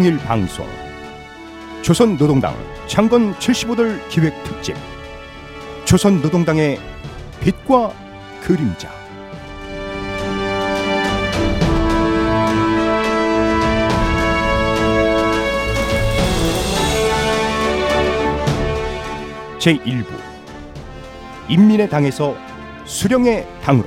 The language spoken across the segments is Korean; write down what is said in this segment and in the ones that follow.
통일 방송 조선노동당 창건 75돌 기획 특집 조선노동당의 빛과 그림자. 제1부 인민의 당에서 수령의 당으로.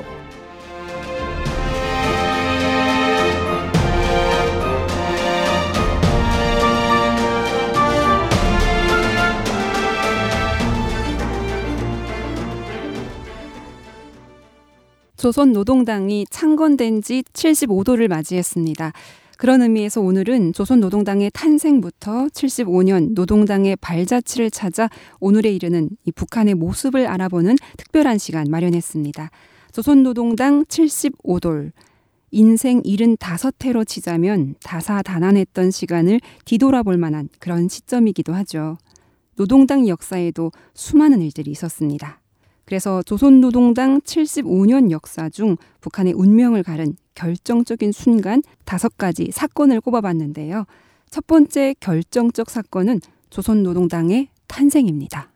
조선노동당이 창건된 지 75도를 맞이했습니다. 그런 의미에서 오늘은 조선노동당의 탄생부터 75년 노동당의 발자취를 찾아 오늘에 이르는 이 북한의 모습을 알아보는 특별한 시간 마련했습니다. 조선노동당 75돌, 인생 75회로 치자면 다사다난했던 시간을 뒤돌아볼 만한 그런 시점이기도 하죠. 노동당 역사에도 수많은 일들이 있었습니다. 그래서 조선노동당 75년 역사 중 북한의 운명을 가른 결정적인 순간 5가지 사건을 꼽아봤는데요. 첫 번째 결정적 사건은 조선노동당의 탄생입니다.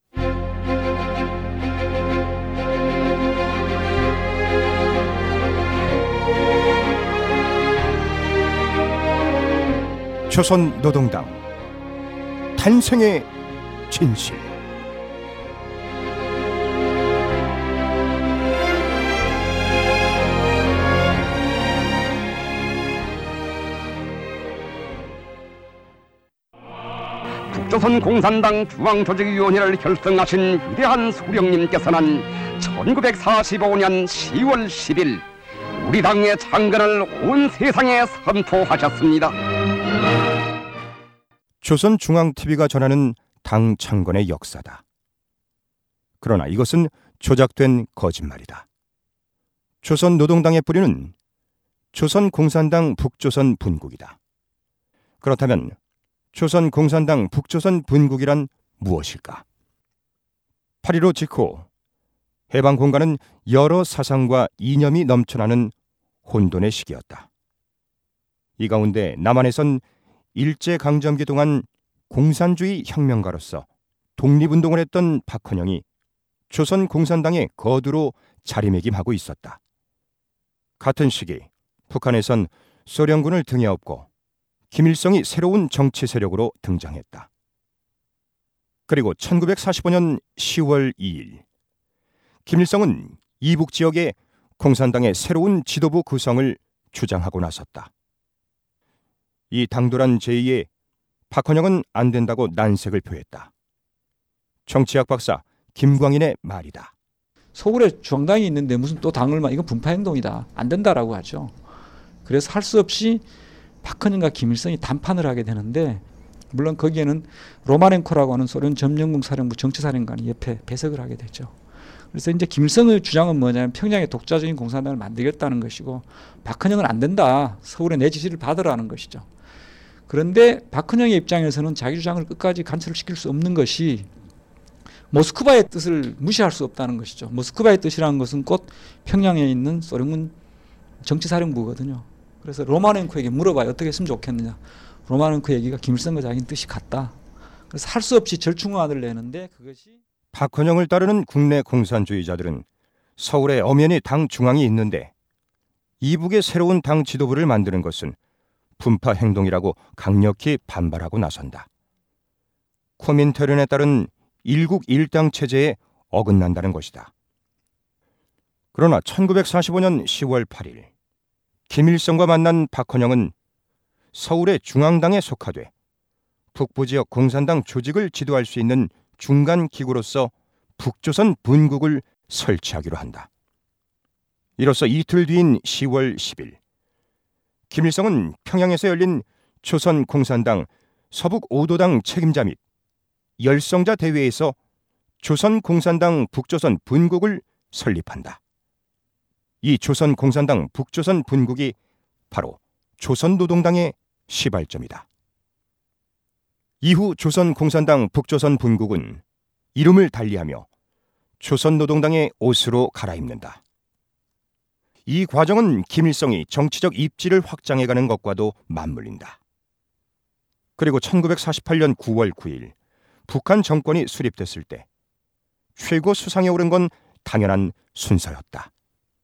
조선노동당 탄생의 진실. 북조선공산당 중앙조직위원회를 결성하신 위대한 수령님께서는 1945년 10월 10일 우리 당의 창건을 온 세상에 선포하셨습니다. 조선중앙TV가 전하는 당 창건의 역사다. 그러나 이것은 조작된 거짓말이다. 조선노동당의 뿌리는 조선공산당 북조선 분국이다. 그렇다면 조선공산당 북조선 분국이란 무엇일까? 8.15 직후 해방 공간은 여러 사상과 이념이 넘쳐나는 혼돈의 시기였다. 이 가운데 남한에선 일제강점기 동안 공산주의 혁명가로서 독립운동을 했던 박헌영이 조선공산당의 거두로 자리매김하고 있었다. 같은 시기 북한에선 소련군을 등에 업고 김일성이 새로운 정치 세력으로 등장했다. 그리고 1945년 10월 2일 김일성은 이북 지역에 공산당의 새로운 지도부 구성을 주장하고 나섰다. 이 당돌한 제의에 박헌영은 안 된다고 난색을 표했다. 정치학 박사 김광인의 말이다. 서울에 중앙당이 있는데 무슨 또 당을 이건 분파행동이다. 안 된다라고 하죠. 그래서 할 수 없이 박헌영과 김일성이 담판을 하게 되는데, 물론 거기에는 로마넨코라고 하는 소련 점령군 사령부 정치사령관이 옆에 배석을 하게 되죠. 그래서 이제 김일성의 주장은 뭐냐면 평양에 독자적인 공산당을 만들겠다는 것이고, 박헌영은 안 된다. 서울에 내 지시를 받으라는 것이죠. 그런데 박헌영의 입장에서는 자기 주장을 끝까지 관철을 시킬 수 없는 것이 모스크바의 뜻을 무시할 수 없다는 것이죠. 모스크바의 뜻이라는 것은 곧 평양에 있는 소련군 정치사령부거든요. 그래서 로마넨코에게 물어봐요. 어떻게 했으면 좋겠느냐. 로마넨코 얘기가 김일성과 자기는 뜻이 같다. 그래서 할 수 없이 절충안을 내는데, 그것이 박헌영을 따르는 국내 공산주의자들은 서울에 엄연히 당 중앙이 있는데 이북의 새로운 당 지도부를 만드는 것은 분파 행동이라고 강력히 반발하고 나선다. 코민테른에 따른 일국 일당 체제에 어긋난다는 것이다. 그러나 1945년 10월 8일 김일성과 만난 박헌영은 서울의 중앙당에 속하되 북부지역 공산당 조직을 지도할 수 있는 중간 기구로서 북조선 분국을 설치하기로 한다. 이로써 이틀 뒤인 10월 10일 김일성은 평양에서 열린 조선공산당 서북 5도당 책임자 및 열성자 대회에서 조선공산당 북조선 분국을 설립한다. 이 조선공산당 북조선 분국이 바로 조선노동당의 시발점이다. 이후 조선공산당 북조선 분국은 이름을 달리하며 조선노동당의 옷으로 갈아입는다. 이 과정은 김일성이 정치적 입지를 확장해가는 것과도 맞물린다. 그리고 1948년 9월 9일 북한 정권이 수립됐을 때 최고 수상에 오른 건 당연한 순서였다.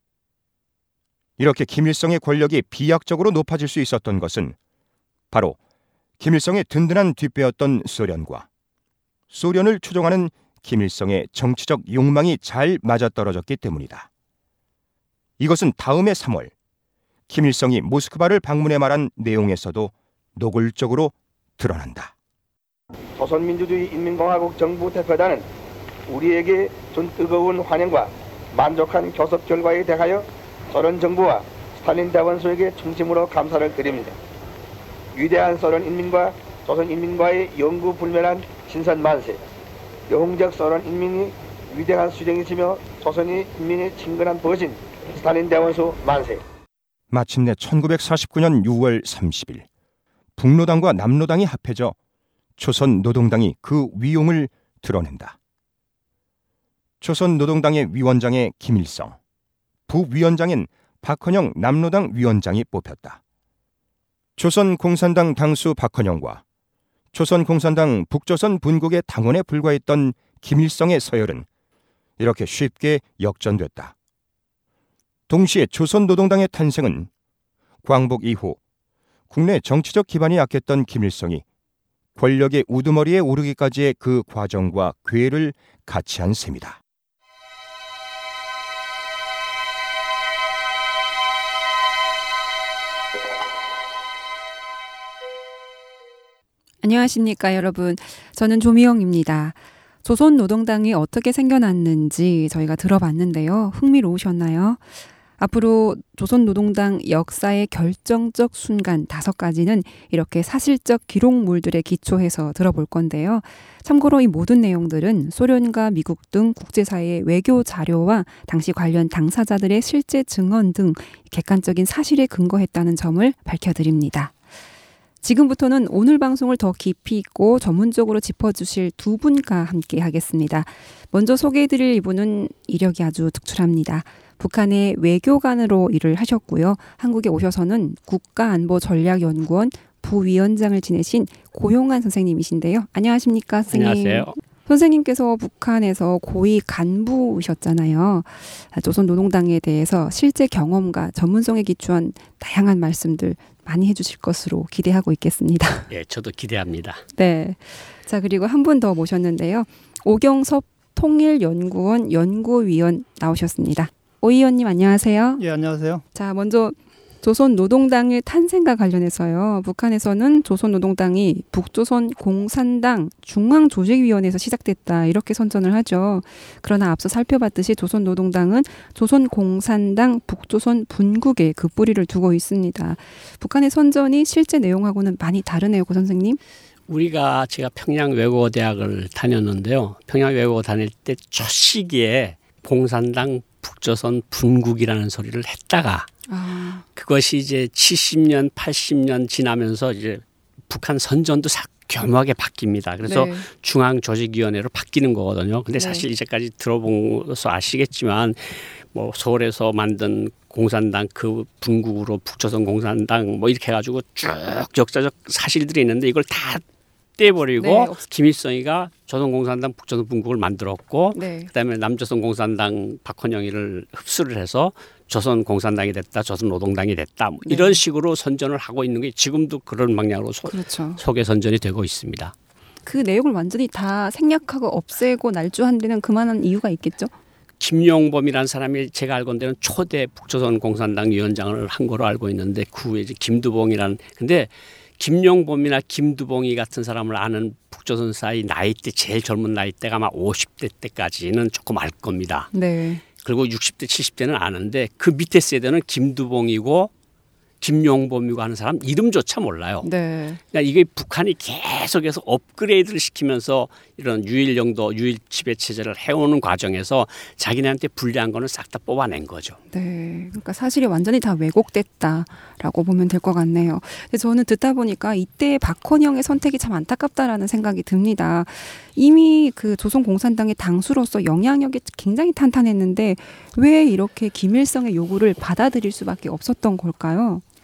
이렇게 김일성의 권력이 비약적으로 높아질 수 있었던 것은 바로 김일성의 든든한 뒷배였던 소련과 소련을 추종하는 김일성의 정치적 욕망이 잘 맞아떨어졌기 때문이다. 이것은 다음해 3월 김일성이 모스크바를 방문해 말한 내용에서도 노골적으로 드러난다. 조선민주주의 인민공화국 정부 대표단은 우리에게 준 뜨거운 환영과 만족한 교섭 결과에 대하여 소련 정부와 스탈린 대원수에게 충심으로 감사를 드립니다. 위대한 소련 인민과 조선 인민과의 영구 불멸한 신선 만세, 영웅적 소련 인민이 위대한 수령이시며 조선이 인민의 친근한 버신 스탈린 대원수 만세. 마침내 1949년 6월 30일 북노당과 남노당이 합해져 조선노동당이 그 위용을 드러낸다. 조선노동당의 위원장에 김일성, 부위원장인 박헌영 남노당 위원장이 뽑혔다. 조선공산당 당수 박헌영과 조선공산당 북조선 분국의 당원에 불과했던 김일성의 서열은 이렇게 쉽게 역전됐다. 동시에 조선노동당의 탄생은 광복 이후 국내 정치적 기반이 약했던 김일성이 권력의 우두머리에 오르기까지의 그 과정과 궤를 같이 한 셈이다. 안녕하십니까 여러분. 저는 조미영입니다. 조선노동당이 어떻게 생겨났는지 저희가 들어봤는데요. 흥미로우셨나요? 앞으로 조선노동당 역사의 결정적 순간 5가지는 이렇게 사실적 기록물들에 기초해서 들어볼 건데요. 참고로 이 모든 내용들은 소련과 미국 등 국제사회의 외교 자료와 당시 관련 당사자들의 실제 증언 등 객관적인 사실에 근거했다는 점을 밝혀드립니다. 지금부터는 오늘 방송을 더 깊이 있고 전문적으로 짚어주실 두 분과 함께 하겠습니다. 먼저 소개해드릴 이분은 이력이 아주 특출합니다. 북한의 외교관으로 일을 하셨고요. 한국에 오셔서는 국가안보전략연구원 부위원장을 지내신 고용환 선생님이신데요. 안녕하십니까, 선생님. 안녕하세요. 선생님께서 북한에서 고위 간부셨잖아요. 조선노동당에 대해서 실제 경험과 전문성에 기초한 다양한 말씀들 많이 해주실 것으로 기대하고 있겠습니다. 예, 저도 기대합니다. 네. 자, 그리고 한 분 더 모셨는데요. 오경섭 통일연구원 연구위원 나오셨습니다. 오 의원님 안녕하세요. 예, 안녕하세요. 자, 먼저 조선노동당의 탄생과 관련해서요. 북한에서는 조선노동당이 북조선 공산당 중앙조직위원회에서 시작됐다 이렇게 선전을 하죠. 그러나 앞서 살펴봤듯이 조선노동당은 조선공산당 북조선 분국에 그 뿌리를 두고 있습니다. 북한의 선전이 실제 내용하고는 많이 다르네요, 고 선생님. 제가 평양외국어대학을 다녔는데요. 평양외국어 다닐 때 첫 시기에 공산당 북조선 분국이라는 소리를 했다가 그것이 이제 70년, 80년 지나면서 이제 북한 선전도 겸하게 바뀝니다. 그래서 네. 중앙조직위원회로 바뀌는 거거든요. 근데 사실 네. 이제까지 들어보셔서 아시겠지만 뭐 서울에서 만든 공산당 그 분국으로 북조선 공산당 뭐 이렇게 해가지고 쭉 역사적 사실들이 있는데 이걸 다 떼버리고 네, 김일성이가 조선공산당 북조선 분국을 만들었고 네. 그다음에 남조선공산당 박헌영이를 흡수를 해서 조선공산당이 됐다, 조선노동당이 됐다 뭐 네. 이런 식으로 선전을 하고 있는 게 지금도 그런 방향으로 그렇죠. 소개 선전이 되고 있습니다. 그 내용을 완전히 다 생략하고 없애고 날조한 데는 그만한 이유가 있겠죠? 김용범이라는 사람이 제가 알건대는 초대 북조선 공산당 위원장을 한 거로 알고 있는데 그 후에 이제 김두봉이라는 근데 김용범이나 김두봉이 같은 사람을 아는 북조선 사이 나이대 제일 젊은 나이대가 아마 50대 때까지는 조금 알 겁니다. 네. 그리고 60대 70대는 아는데 그 밑에 세대는 김두봉이고 김용범이고 하는 사람 이름조차 몰라요. 네. 그러니까 이게 북한이 계속해서 업그레이드를 시키면서 이런 유일영도 유일 지배 체제를 해오는 과정에서 자기네한테 불리한 거는 싹 다 뽑아낸 거죠. 네. 그러니까 사실이 완전히 다 왜곡됐다라고 보면 될 것 같네요. 근데 저는 듣다 보니까 이때 박헌영의 선택이 참 안타깝다라는 생각이 듭니다. 이미 그 조선공산당의 당수로서 영향력이 굉장히 탄탄했는데 왜 이렇게 김일성의 요구를 받아들일 수밖에 없었던 걸까요?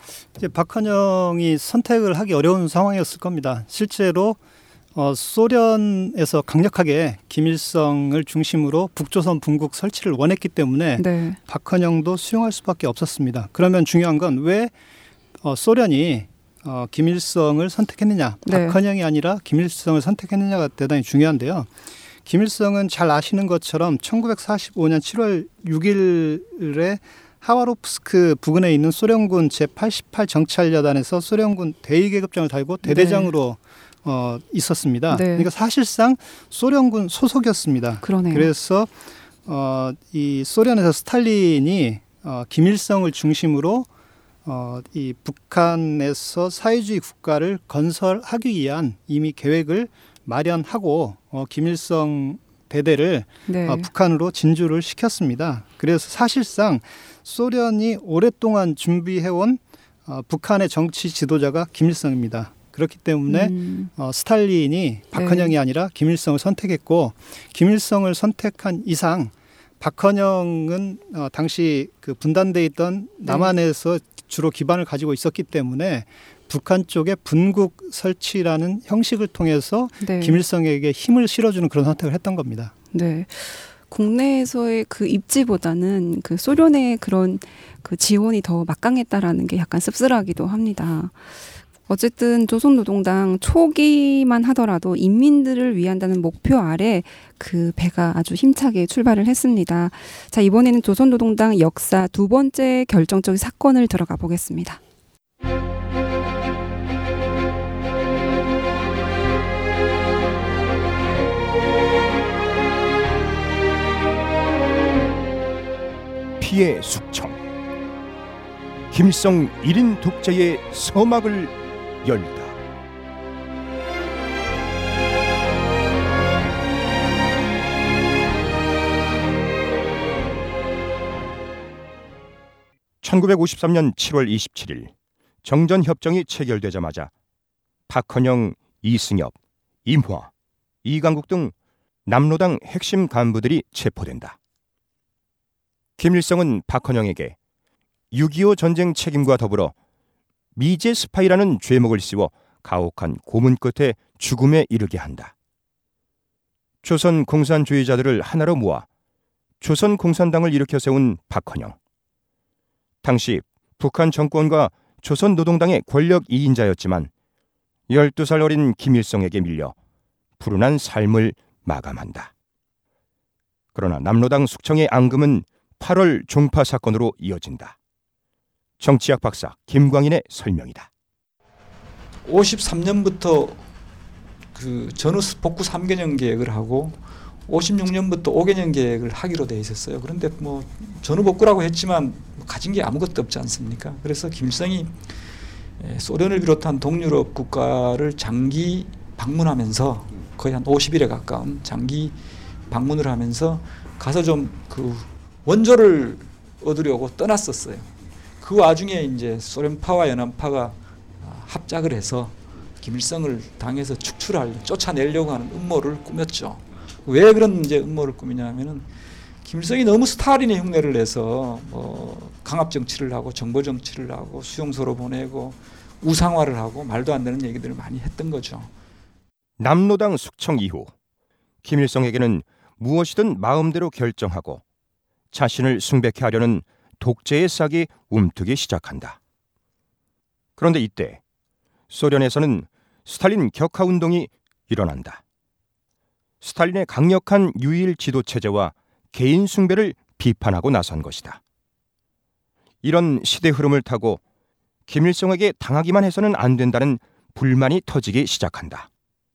이제 박헌영이 선택을 하기 어려운 상황이었을 겁니다. 실제로 소련에서 강력하게 김일성을 중심으로 북조선 분국 설치를 원했기 때문에 네. 박헌영도 수용할 수밖에 없었습니다. 그러면 중요한 건 왜 소련이 김일성을 선택했느냐, 네. 박헌영이 아니라 김일성을 선택했느냐가 대단히 중요한데요. 김일성은 잘 아시는 것처럼 1945년 7월 6일에 하와롭스크 부근에 있는 소련군 제88 정찰여단에서 소련군 대위계급장을 달고 대대장으로 있었습니다. 네. 그러니까 사실상 소련군 소속이었습니다. 그러네요. 그래서 이 소련에서 스탈린이 김일성을 중심으로 이 북한에서 사회주의 국가를 건설하기 위한 이미 계획을 마련하고 김일성 대대를 네. 북한으로 진주를 시켰습니다. 그래서 사실상 소련이 오랫동안 준비해온 북한의 정치 지도자가 김일성입니다. 그렇기 때문에 스탈린이 박헌영이 아니라 김일성을 선택했고, 김일성을 선택한 이상 박헌영은 당시 그 분단돼 있던 남한에서 주로 기반을 가지고 있었기 때문에 북한 쪽에 분국 설치라는 형식을 통해서 네. 김일성에게 힘을 실어주는 그런 선택을 했던 겁니다. 네. 국내에서의 그 입지보다는 그 소련의 그런 그 지원이 더 막강했다라는 게 약간 씁쓸하기도 합니다. 어쨌든 조선노동당 초기만 하더라도 인민들을 위한다는 목표 아래 그 배가 아주 힘차게 출발을 했습니다. 자, 이번에는 조선노동당 역사 두 번째 결정적인 사건을 들어가 보겠습니다. 피해 숙청. 김일성 1인 독재의 서막을 열다. (1953년 7월 27일) 정전협정이 체결되자마자 박헌영, 이승엽, 임화, 이강국 등 남로당 핵심 간부들이 체포된다. 김일성은 박헌영에게 6.25 전쟁 책임과 더불어 미제 스파이라는 죄목을 씌워 가혹한 고문 끝에 죽음에 이르게 한다. 조선 공산주의자들을 하나로 모아 조선 공산당을 일으켜 세운 박헌영. 당시 북한 정권과 조선 노동당의 권력 2인자였지만 12살 어린 김일성에게 밀려 불운한 삶을 마감한다. 그러나 남로당 숙청의 앙금은 8월 종파 사건으로 이어진다. 정치학 박사 김광인의 설명이다. 53년부터 그 전후 복구 3개년 계획을 하고 56년부터 5개년 계획을 하기로 돼 있었어요. 그런데 뭐 전후 복구라고 했지만 가진 게 아무것도 없지 않습니까? 그래서 김일성이 소련을 비롯한 동유럽 국가를 장기 방문하면서 거의 한 50일에 가까운 장기 방문을 하면서 가서 좀 그 원조를 얻으려고 떠났었어요. 그 와중에 이제 소련파와 연합파가 합작을 해서 김일성을 당에서 쫓아내려고 하는 음모를 꾸몄죠. 왜 그런 이제 음모를 꾸미냐면은 김일성이 너무 스탈린의 흉내를 내서 강압 정치를 하고 정보 정치를 하고 수용소로 보내고 우상화를 하고 말도 안 되는 얘기들을 많이 했던 거죠. 남로당 숙청 이후 김일성에게는 무엇이든 마음대로 결정하고 자신을 숭배케 하려는 독재의 싹이 움트기 시작한다. 그런데 이때 소련에서는 스탈린 격하 운동이 일어난다. 스탈린의 강력한 유일 지도 체제와 개인 숭배를 비판하고 나선 것이다. 이런 시대 흐름을 타고 김일성에게 당하기만 해서는 안 된다는 불만이 터지기 시작한다.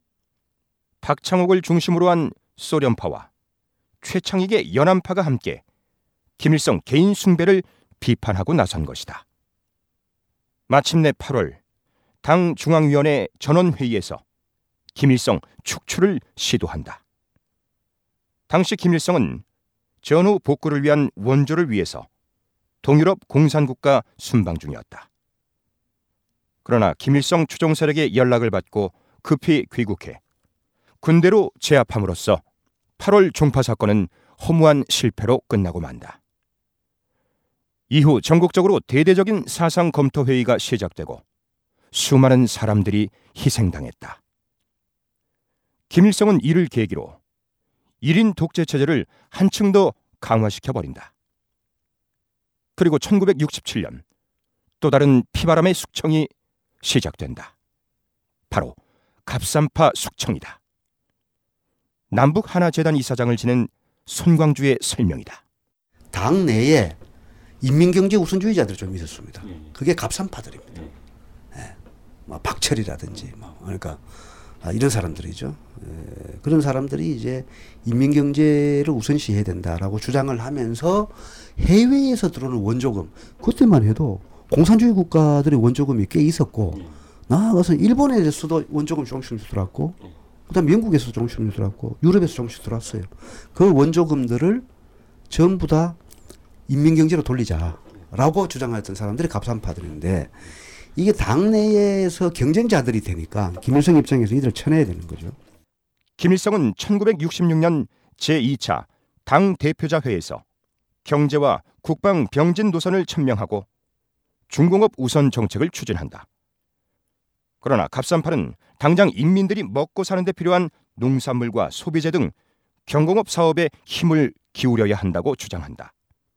박창옥을 중심으로 한 소련파와 최창익의 연안파가 함께 김일성 개인 숭배를 비판하고 나선 것이다. 마침내 8월 당 중앙위원회 전원회의에서 김일성 축출을 시도한다. 당시 김일성은 전후 복구를 위한 원조를 위해서 동유럽 공산국가 순방 중이었다. 그러나 김일성 추종 세력의 연락을 받고 급히 귀국해 군대로 제압함으로써 8월 종파 사건은 허무한 실패로 끝나고 만다. 이후 전국적으로 대대적인 사상 검토 회의가 시작되고 수많은 사람들이 희생당했다. 김일성은 이를 계기로 1인 독재 체제를 한층 더 강화시켜버린다. 그리고 1967년 또 다른 피바람의 숙청이 시작된다. 바로 갑산파 숙청이다. 남북 하나재단 이사장을 지낸 손광주의 설명이다. 당 내에 인민경제 우선주의자들이 좀 있었습니다. 그게 갑산파들입니다. 예. 뭐 박철이라든지 그러니까 이런 사람들이죠. 예. 그런 사람들이 이제 인민경제를 우선시해야 된다라고 주장을 하면서 해외에서 들어오는 원조금, 그때만 해도 공산주의 국가들의 원조금이 꽤 있었고, 나아가서 일본에서도 원조금 조금씩 들어왔고, 그다음 미국에서 조금씩 들어왔고, 유럽에서 조금씩 들어왔어요. 그 원조금들을 전부 다 인민경제로 돌리자라고 주장했던 사람들이 갑산파들인데, 이게 당내에서 경쟁자들이 되니까 김일성 입장에서 이들을 쳐내야 되는 거죠. 김일성은 1966년 제2차 당 대표자 회의에서 경제와 국방 병진 노선을 천명하고 중공업 우선 정책을 추진한다. 그러나 갑산파는 당장 인민들이 먹고 사는 데 필요한 농산물과 소비재 등 경공업 사업에 힘을 기울여야 한다고 주장한다.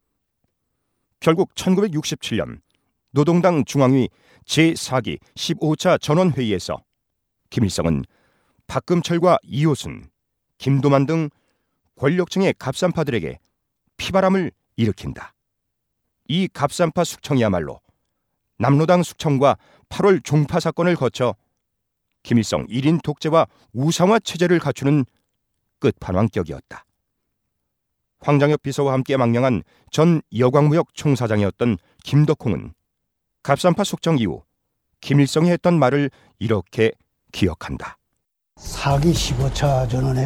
결국 1967년 노동당 중앙위 제4기 15차 전원회의에서 김일성은 박금철과 이호순, 김도만 등 권력층의 갑산파들에게 피바람을 일으킨다. 이 갑산파 숙청이야말로 남로당 숙청과 8월 종파 사건을 거쳐 김일성 1인 독재와 우상화 체제를 갖추는 끝판왕격이었다. 황장엽 비서와 함께 망명한 전 여광무역 총사장이었던 김덕홍은 갑산파 숙청 이후 김일성이 했던 말을 이렇게 기억한다. 4기 15차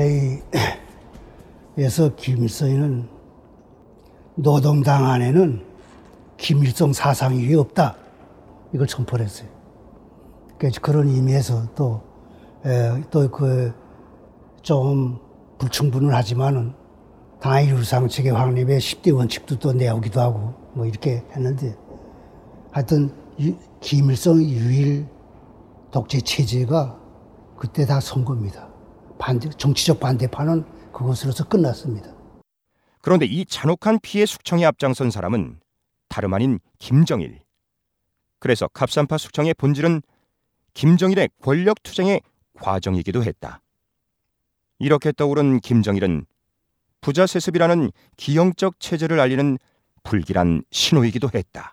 전원회의에서 김일성이는 노동당 안에는 김일성 사상이 없다, 이걸 선포를 했어요. 그러니까 그런 의미에서 또 그 좀 불충분은 하지만은 당의 유상 체계 확립의 10대 원칙도 또 내오기도 하고 뭐 이렇게 했는데, 하여튼 김일성 유일 독재 체제가 그때 다 선거입니다. 정치적 반대파는 그것으로서 끝났습니다. 그런데 이 잔혹한 피해 숙청에 앞장선 사람은 다름 아닌 김정일. 그래서 갑산파 숙청의 본질은 김정일의 권력 투쟁의 과정이기도 했다. 이렇게 떠오른 김정일은 부자 세습이라는 기형적 체제를 알리는 불길한 신호이기도 했다.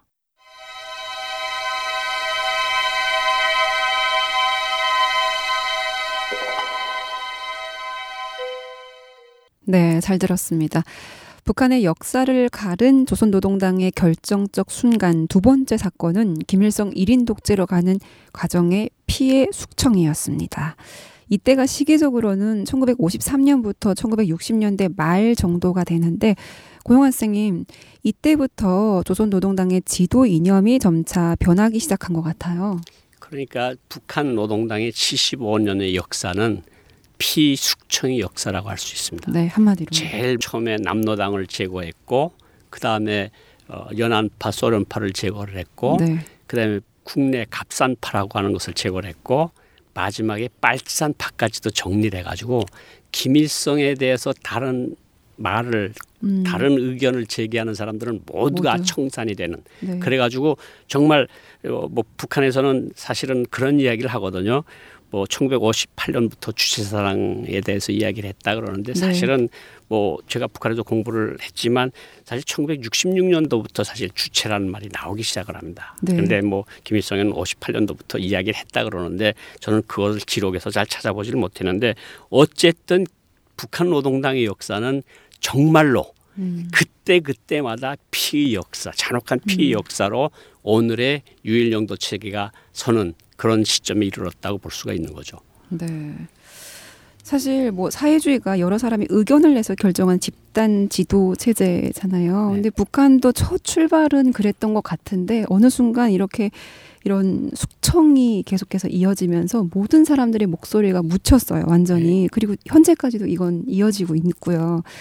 네, 잘 들었습니다. 북한의 역사를 가른 조선노동당의 결정적 순간 두 번째 사건은 김일성 1인 독재로 가는 과정의 피해 숙청이었습니다. 이때가 시기적으로는 1953년부터 1960년대 말 정도가 되는데, 고용환 선생님, 이때부터 조선노동당의 지도 이념이 점차 변하기 시작한 것 같아요. 그러니까 북한 노동당의 75년의 역사는 피숙청의 역사라고 할 수 있습니다. 네, 한마디로. 제일 처음에 남노당을 제거했고, 그 다음에 연안파, 소련파를 제거를 했고, 네. 그 다음에 국내 갑산파라고 하는 것을 제거를 했고, 마지막에 빨치산파까지도 정리를 해가지고 김일성에 대해서 다른 말을 다른 의견을 제기하는 사람들은 모두가 청산이 되는. 네. 그래가지고 정말 뭐 북한에서는 사실은 그런 이야기를 하거든요. 뭐 1958년부터 주체사상에 대해서 이야기를 했다 그러는데, 사실은 뭐 제가 북한에서 공부를 했지만 사실 1966년도부터 사실 주체라는 말이 나오기 시작을 합니다. 네. 그런데 뭐 김일성은 58년도부터 이야기를 했다 그러는데, 저는 그것을 기록에서 잘 찾아보지를 못했는데, 어쨌든 북한 노동당의 역사는 정말로 그때마다 피의 역사, 잔혹한 피의 역사로 오늘의 유일영도 체계가 서는 그런 시점에 이르렀다고 볼 수가 있는 거죠. 네. 사실 뭐 사회주의가 여러 사람이 의견을 내서 결정한 집단 지도 체제잖아요. 근데 북한도 첫 출발은 그랬던 것 같은데, 어느 순간 이런 숙청이 계속해서 이어지면서 모든 사람들의 목소리가 묻혔어요, 완전히. 그리고 현재까지도 이건 이어지고 있고요.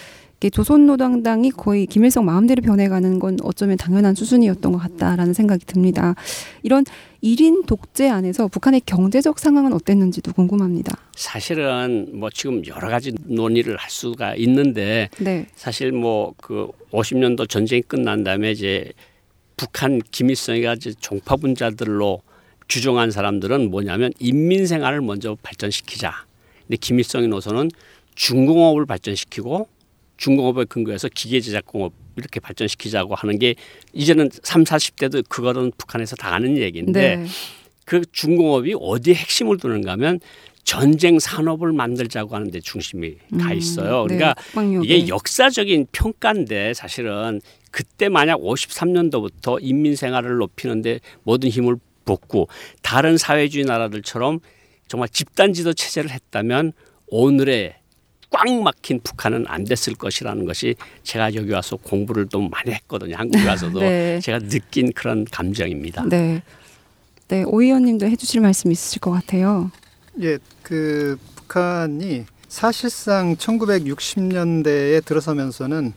조선노동당이 거의 김일성 마음대로 변해가는 건 어쩌면 당연한 수순이었던 것 같다라는 생각이 듭니다. 이런 1인 독재 안에서 북한의 경제적 상황은 어땠는지도 궁금합니다. 사실은 뭐 지금 여러 가지 논의를 할 수가 있는데 네. 사실 뭐 그 50년도 전쟁이 끝난 다음에 이제 북한 김일성이가 이제 종파분자들로 규정한 사람들은 뭐냐면 인민생활을 먼저 발전시키자. 근데 김일성의 노선은 중공업을 발전시키고 중공업에 근거해서 기계제작공업 이렇게 발전시키자고 하는 게 이제는 3, 40대도 그거는 북한에서 다 아는 얘기인데 네. 그 중공업이 어디에 핵심을 두는가 하면 전쟁 산업을 만들자고 하는 데 중심이 가 있어요. 그러니까 네, 이게 역사적인 평가인데 사실은 그때 만약 53년도부터 인민생활을 높이는데 모든 힘을 쏟고 다른 사회주의 나라들처럼 정말 집단지도 체제를 했다면 오늘의 꽉 막힌 북한은 안 됐을 것이라는 것이 제가 여기 와서 공부를 좀 많이 했거든요. 한국에 와서도 네. 제가 느낀 그런 감정입니다. 네. 네, 오 의원님도 해주실 말씀 있으실 것 같아요. 예, 그 북한이 사실상 1960년대에 들어서면서는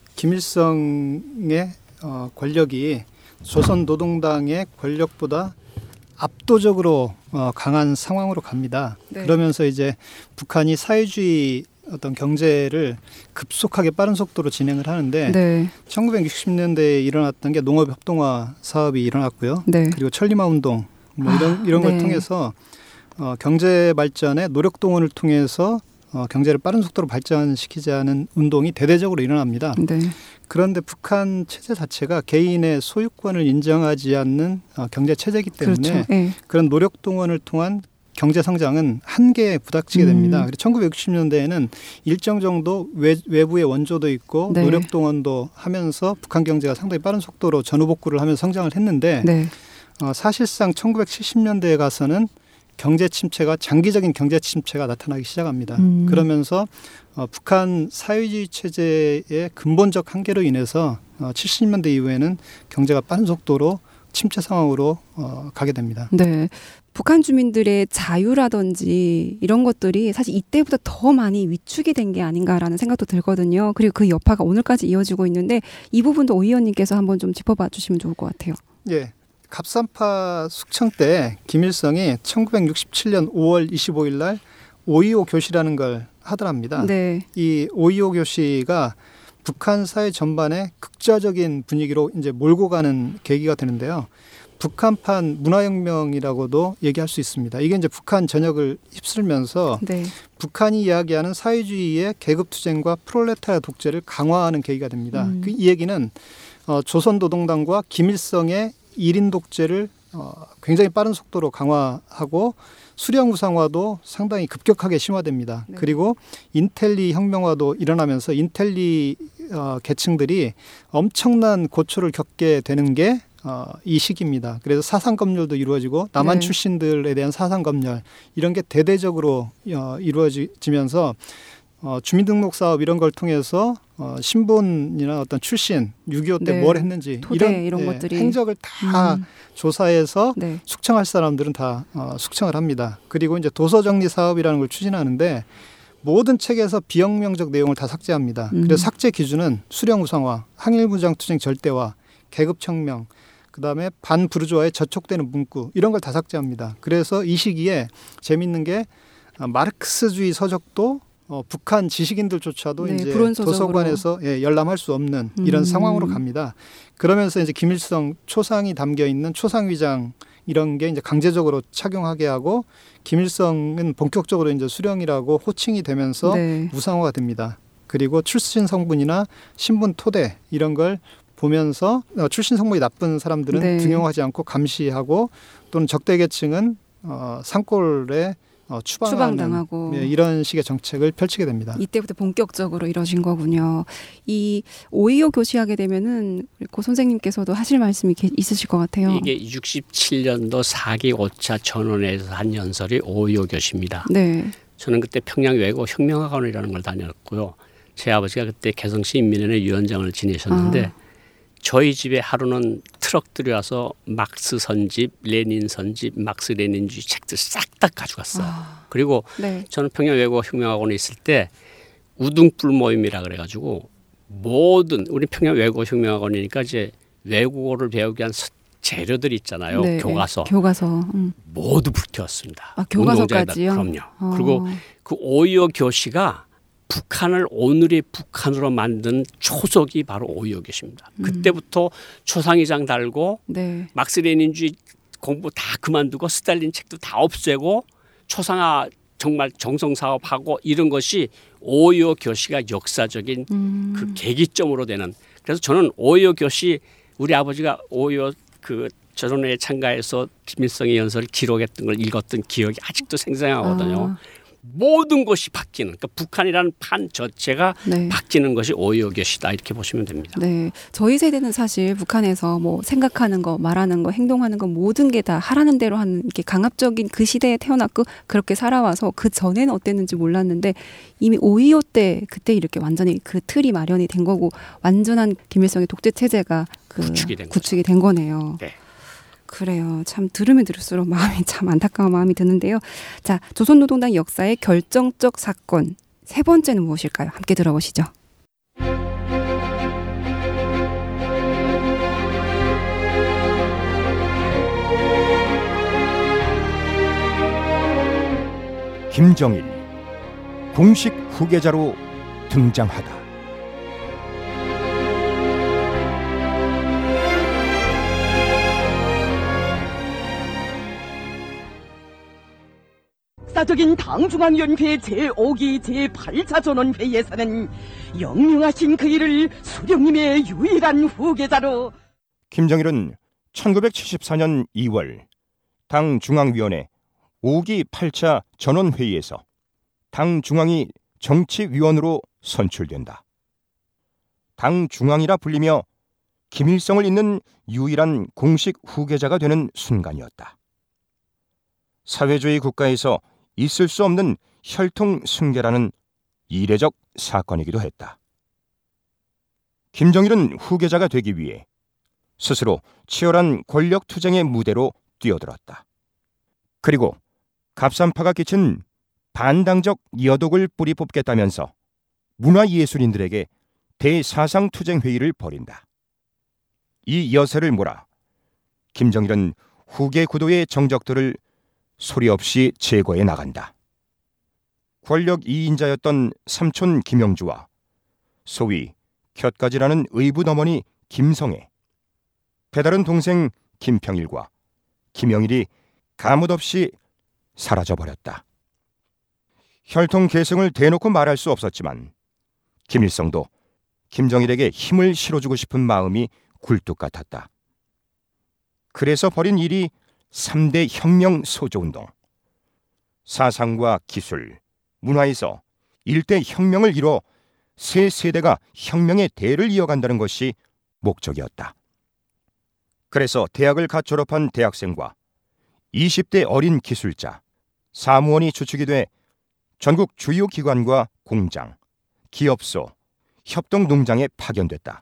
김일성의 권력이 조선노동당의 권력보다 압도적으로 강한 상황으로 갑니다. 네. 그러면서 이제 북한이 사회주의 어떤 경제를 급속하게 빠른 속도로 진행을 하는데 네. 1960년대에 일어났던 게 농업 협동화 사업이 일어났고요. 네. 그리고 천리마 운동 뭐 이런 걸 네. 통해서 경제 발전에 노력 동원을 통해서 경제를 빠른 속도로 발전시키자는 운동이 대대적으로 일어납니다. 네. 그런데 북한 체제 자체가 개인의 소유권을 인정하지 않는 경제 체제이기 때문에 그렇죠. 네. 그런 노력 동원을 통한 경제 성장은 한계에 부닥치게 됩니다. 그래서 1960년대에는 일정 정도 외부의 원조도 있고 네. 노력 동원도 하면서 북한 경제가 상당히 빠른 속도로 전후복구를 하면서 성장을 했는데 네. 사실상 1970년대에 가서는 경제 침체가 장기적인 경제 침체가 나타나기 시작합니다. 그러면서 북한 사회주의 체제의 근본적 한계로 인해서 70년대 이후에는 경제가 빠른 속도로 침체 상황으로 가게 됩니다. 네. 북한 주민들의 자유라든지 이런 것들이 사실 이때보다 더 많이 위축이 된 게 아닌가라는 생각도 들거든요. 그리고 그 여파가 오늘까지 이어지고 있는데 이 부분도 오 의원님께서 한번 좀 짚어봐 주시면 좋을 것 같아요. 예. 갑산파 숙청 때 김일성이 1967년 5월 25일 날 5.25 교시라는 걸 하더랍니다. 네. 이 5.25 교시가 북한 사회 전반에 극좌적인 분위기로 이제 몰고 가는 계기가 되는데요. 북한판 문화혁명이라고도 얘기할 수 있습니다. 이게 이제 북한 전역을 휩쓸면서 네. 북한이 이야기하는 사회주의의 계급투쟁과 프롤레타리아 독재를 강화하는 계기가 됩니다. 이 얘기는 조선노동당과 김일성의 1인 독재를 굉장히 빠른 속도로 강화하고 수령 우상화도 상당히 급격하게 심화됩니다. 네. 그리고 인텔리 혁명화도 일어나면서 인텔리 계층들이 엄청난 고초를 겪게 되는 게 이 시기입니다. 그래서 사상검열도 이루어지고 남한 네. 출신들에 대한 사상검열 이런 게 대대적으로 이루어지면서 주민등록 사업 이런 걸 통해서 신분이나 어떤 출신 6.25 때 네. 뭘 했는지 토대 이런 것들이. 행적을 다 조사해서 네. 숙청할 사람들은 다 숙청을 합니다. 그리고 이제 도서정리 사업이라는 걸 추진하는데 모든 책에서 비혁명적 내용을 다 삭제합니다. 그래서 삭제 기준은 수령 우상화, 항일무장 투쟁 절대화, 계급혁명, 그다음에 반부르주아에 저촉되는 문구 이런 걸 다 삭제합니다. 그래서 이 시기에 재밌는 게 마르크스주의 서적도 북한 지식인들조차도 네, 이제 불온서적으로. 도서관에서 열람할 수 없는 이런 상황으로 갑니다. 그러면서 이제 김일성 초상이 담겨 있는 초상위장 이런 게 이제 강제적으로 착용하게 하고 김일성은 본격적으로 이제 수령이라고 호칭이 되면서 네. 우상화가 됩니다. 그리고 출신 성분이나 신분 토대 이런 걸 보면서 출신 성분이 나쁜 사람들은 네. 등용하지 않고 감시하고 또는 적대계층은 산골에 추방당하고. 이런 식의 정책을 펼치게 됩니다. 이때부터 본격적으로 이뤄진 거군요. 이 5.25 교시하게 되면은 고 선생님께서도 하실 말씀이 있으실 것 같아요. 이게 67년도 4기 5차 전원회에서 한 연설이 5.25 교시입니다. 네. 저는 그때 평양 외고 혁명학원이라는 걸 다녔고요. 제 아버지가 그때 개성시 인민회의 위원장을 지내셨는데 저희 집에 하루는 트럭들이 와서 막스 선집, 레닌 선집, 막스 레닌주의 책들 싹 다 가져갔어요. 그리고 네. 저는 평양 외고 혁명학원에 있을 때 우등불 모임이라 그래가지고 모든 우리 평양 외국어혁명학원이니까 이제 외국어를 배우기 위한 재료들 있잖아요. 네, 교과서. 모두 불태웠습니다. 아, 교과서까지요? 그럼요. 그리고 그 5.25 교시가 북한을 오늘의 북한으로 만든 초석이 바로 5.25 교시입니다. 그때부터 초상의장 달고 네. 막스 레닌주의 공부 다 그만두고 스탈린 책도 다 없애고 초상화 정말 정성사업하고 이런 것이 5.25 교시가 역사적인 그 계기점으로 되는. 그래서 저는 5.25 교시 우리 아버지가 5.25 그 전원회에 참가해서 김일성의 연설을 기록했던 걸 읽었던 기억이 아직도 생생하거든요. 모든 것이 바뀌는, 그러니까 북한이라는 판 자체가 네. 바뀌는 것이 5.25 교시다 이렇게 보시면 됩니다. 네, 저희 세대는 사실 북한에서 뭐 생각하는 거, 말하는 거, 행동하는 거 모든 게 다 하라는 대로 하는 이렇게 강압적인 그 시대에 태어났고 그렇게 살아와서 그 전에는 어땠는지 몰랐는데 이미 5.25 때 그때 이렇게 완전히 그 틀이 마련이 된 거고 완전한 김일성의 독재 체제가 구축이 된 거네요. 네. 그래요. 참 들으면 들을수록 마음이 참 안타까운 마음이 드는데요. 자, 조선노동당 역사의 결정적 사건 세 번째는 무엇일까요? 함께 들어보시죠. 김정일 공식 후계자로 등장하다. 역사적인 당중앙위원회 제5기 제8차 전원회의에서는 영령하신 그 일을 수령님의 유일한 후계자로 김정일은 1974년 2월 당 중앙위원회 5기 8차 전원회의에서 당 중앙위 정치위원으로 선출된다. 당 중앙이라 불리며 김일성을 잇는 유일한 공식 후계자가 되는 순간이었다. 사회주의 국가에서 있을 수 없는 혈통 승계라는 이례적 사건이기도 했다. 김정일은 후계자가 되기 위해 스스로 치열한 권력 투쟁의 무대로 뛰어들었다. 그리고 갑산파가 끼친 반당적 여독을 뿌리 뽑겠다면서 문화예술인들에게 대사상투쟁회의를 벌인다. 이 여세를 몰아 김정일은 후계 구도의 정적들을 소리 없이 제거해 나간다. 권력 2인자였던 삼촌 김영주와 소위 곁가지라는 의붓어머니 김성애, 배다른 동생 김평일과 김영일이 가뭇없이 사라져버렸다. 혈통 계승을 대놓고 말할 수 없었지만 김일성도 김정일에게 힘을 실어주고 싶은 마음이 굴뚝 같았다. 그래서 벌인 일이 3대 혁명 소조운동. 사상과 기술, 문화에서 일대 혁명을 이뤄 새 세대가 혁명의 대를 이어간다는 것이 목적이었다. 그래서 대학을 갓 졸업한 대학생과 20대 어린 기술자, 사무원이 주축이 돼 전국 주요 기관과 공장, 기업소, 협동농장에 파견됐다.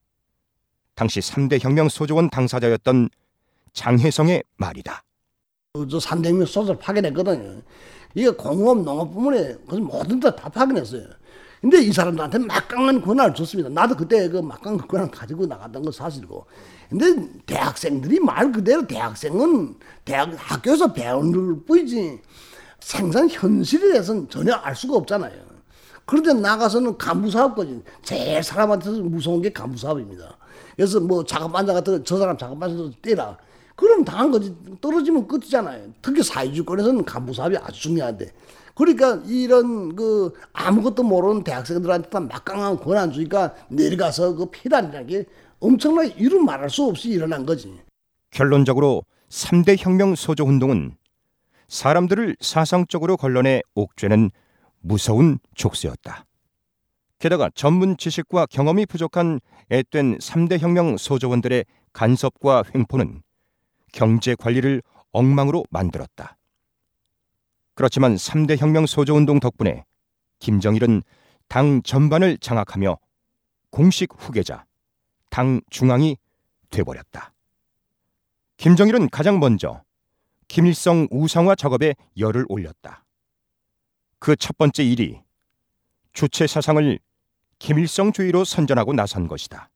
당시 3대 혁명 소조원 당사자였던 장혜성의 말이다. 저 산대혁명 소조를 파견했거든요. 이게 공업, 농업 부문에 모든 데 다 파견했어요. 근데 이 사람들한테 막강한 권한을 줬습니다. 나도 그때 그 막강한 권한을 가지고 나갔던 건 사실이고. 근데 대학생들이 말 그대로 대학생은 대학 학교에서 배우는 뿐이지 생산 현실에 대해서는 전혀 알 수가 없잖아요. 그런데 나가서는 간부사업까지 제일 사람한테서 무서운 게 간부사업입니다. 그래서 뭐 작업반장 같은 저 사람 작업반장 때라. 그럼 당한 거지. 떨어지면 끝이잖아요. 특히 사회주의권에서는 간부사업이 아주 중요한데. 그러니까 이런 그 아무것도 모르는 대학생들한테 막강한 권한 주니까 내려가서 그 폐단이라는 게 엄청나게 이루 말할 수 없이 일어난 거지. 결론적으로 3대 혁명 소조 운동은 사람들을 사상적으로 걸러내 옥죄는 무서운 족쇄였다. 게다가 전문 지식과 경험이 부족한 앳된 3대 혁명 소조원들의 간섭과 횡포는 경제 관리를 엉망으로 만들었다. 그렇지만 3대 혁명 소조운동 덕분에 김정일은 당 전반을 장악하며 공식 후계자, 당 중앙이 돼버렸다. 김정일은 가장 먼저 김일성 우상화 작업에 열을 올렸다. 그 첫 번째 일이 주체 사상을 김일성주의로 선전하고 나선 것이다.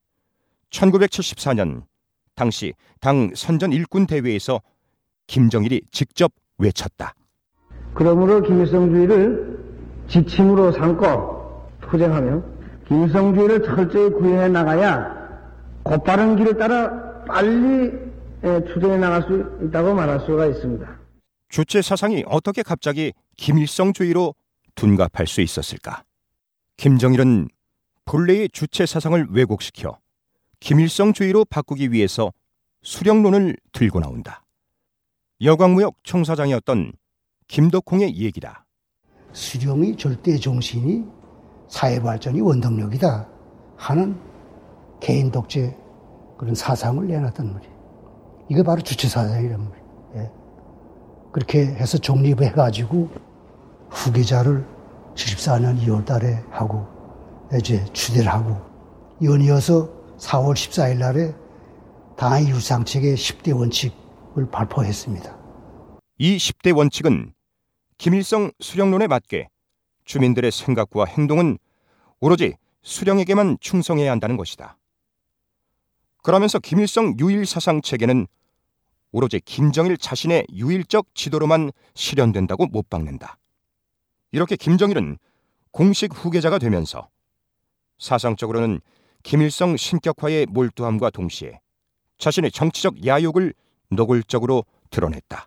1974년 당시 당 선전 일꾼 대회에서 김정일이 직접 외쳤다. 그러므로 김일성주의를 지침으로 삼고 투쟁하며 김일성주의를 철저히 구현해 나가야 곧바른 길을 따라 빨리 추진해 나갈 수 있다고 말할 수가 있습니다. 주체 사상이 어떻게 갑자기 김일성주의로 둔갑할 수 있었을까? 김정일은 본래의 주체 사상을 왜곡시켜 김일성주의로 바꾸기 위해서 수령론을 들고 나온다. 여광무역 총사장이었던 김덕홍의 얘기다. 수령의 절대 정신이 사회발전이 원동력이다 하는 개인 독재 그런 사상을 내놨단 말이에요. 이게 바로 주체 사상이란 말이에요. 예. 그렇게 해서 독립해가지고 후계자를 74년 2월 달에 하고 이제 추대를 하고 연이어서 4월 14일 날에 당의 유상책의 10대 원칙을 발표했습니다. 이 10대 원칙은 김일성 수령론에 맞게 주민들의 생각과 행동은 오로지 수령에게만 충성해야 한다는 것이다. 그러면서 김일성 유일 사상 체계는 오로지 김정일 자신의 유일적 지도로만 실현된다고 못 박는다. 이렇게 김정일은 공식 후계자가 되면서 사상적으로는 김일성 신격화에 몰두함과 동시에 자신의 정치적 야욕을 노골적으로 드러냈다.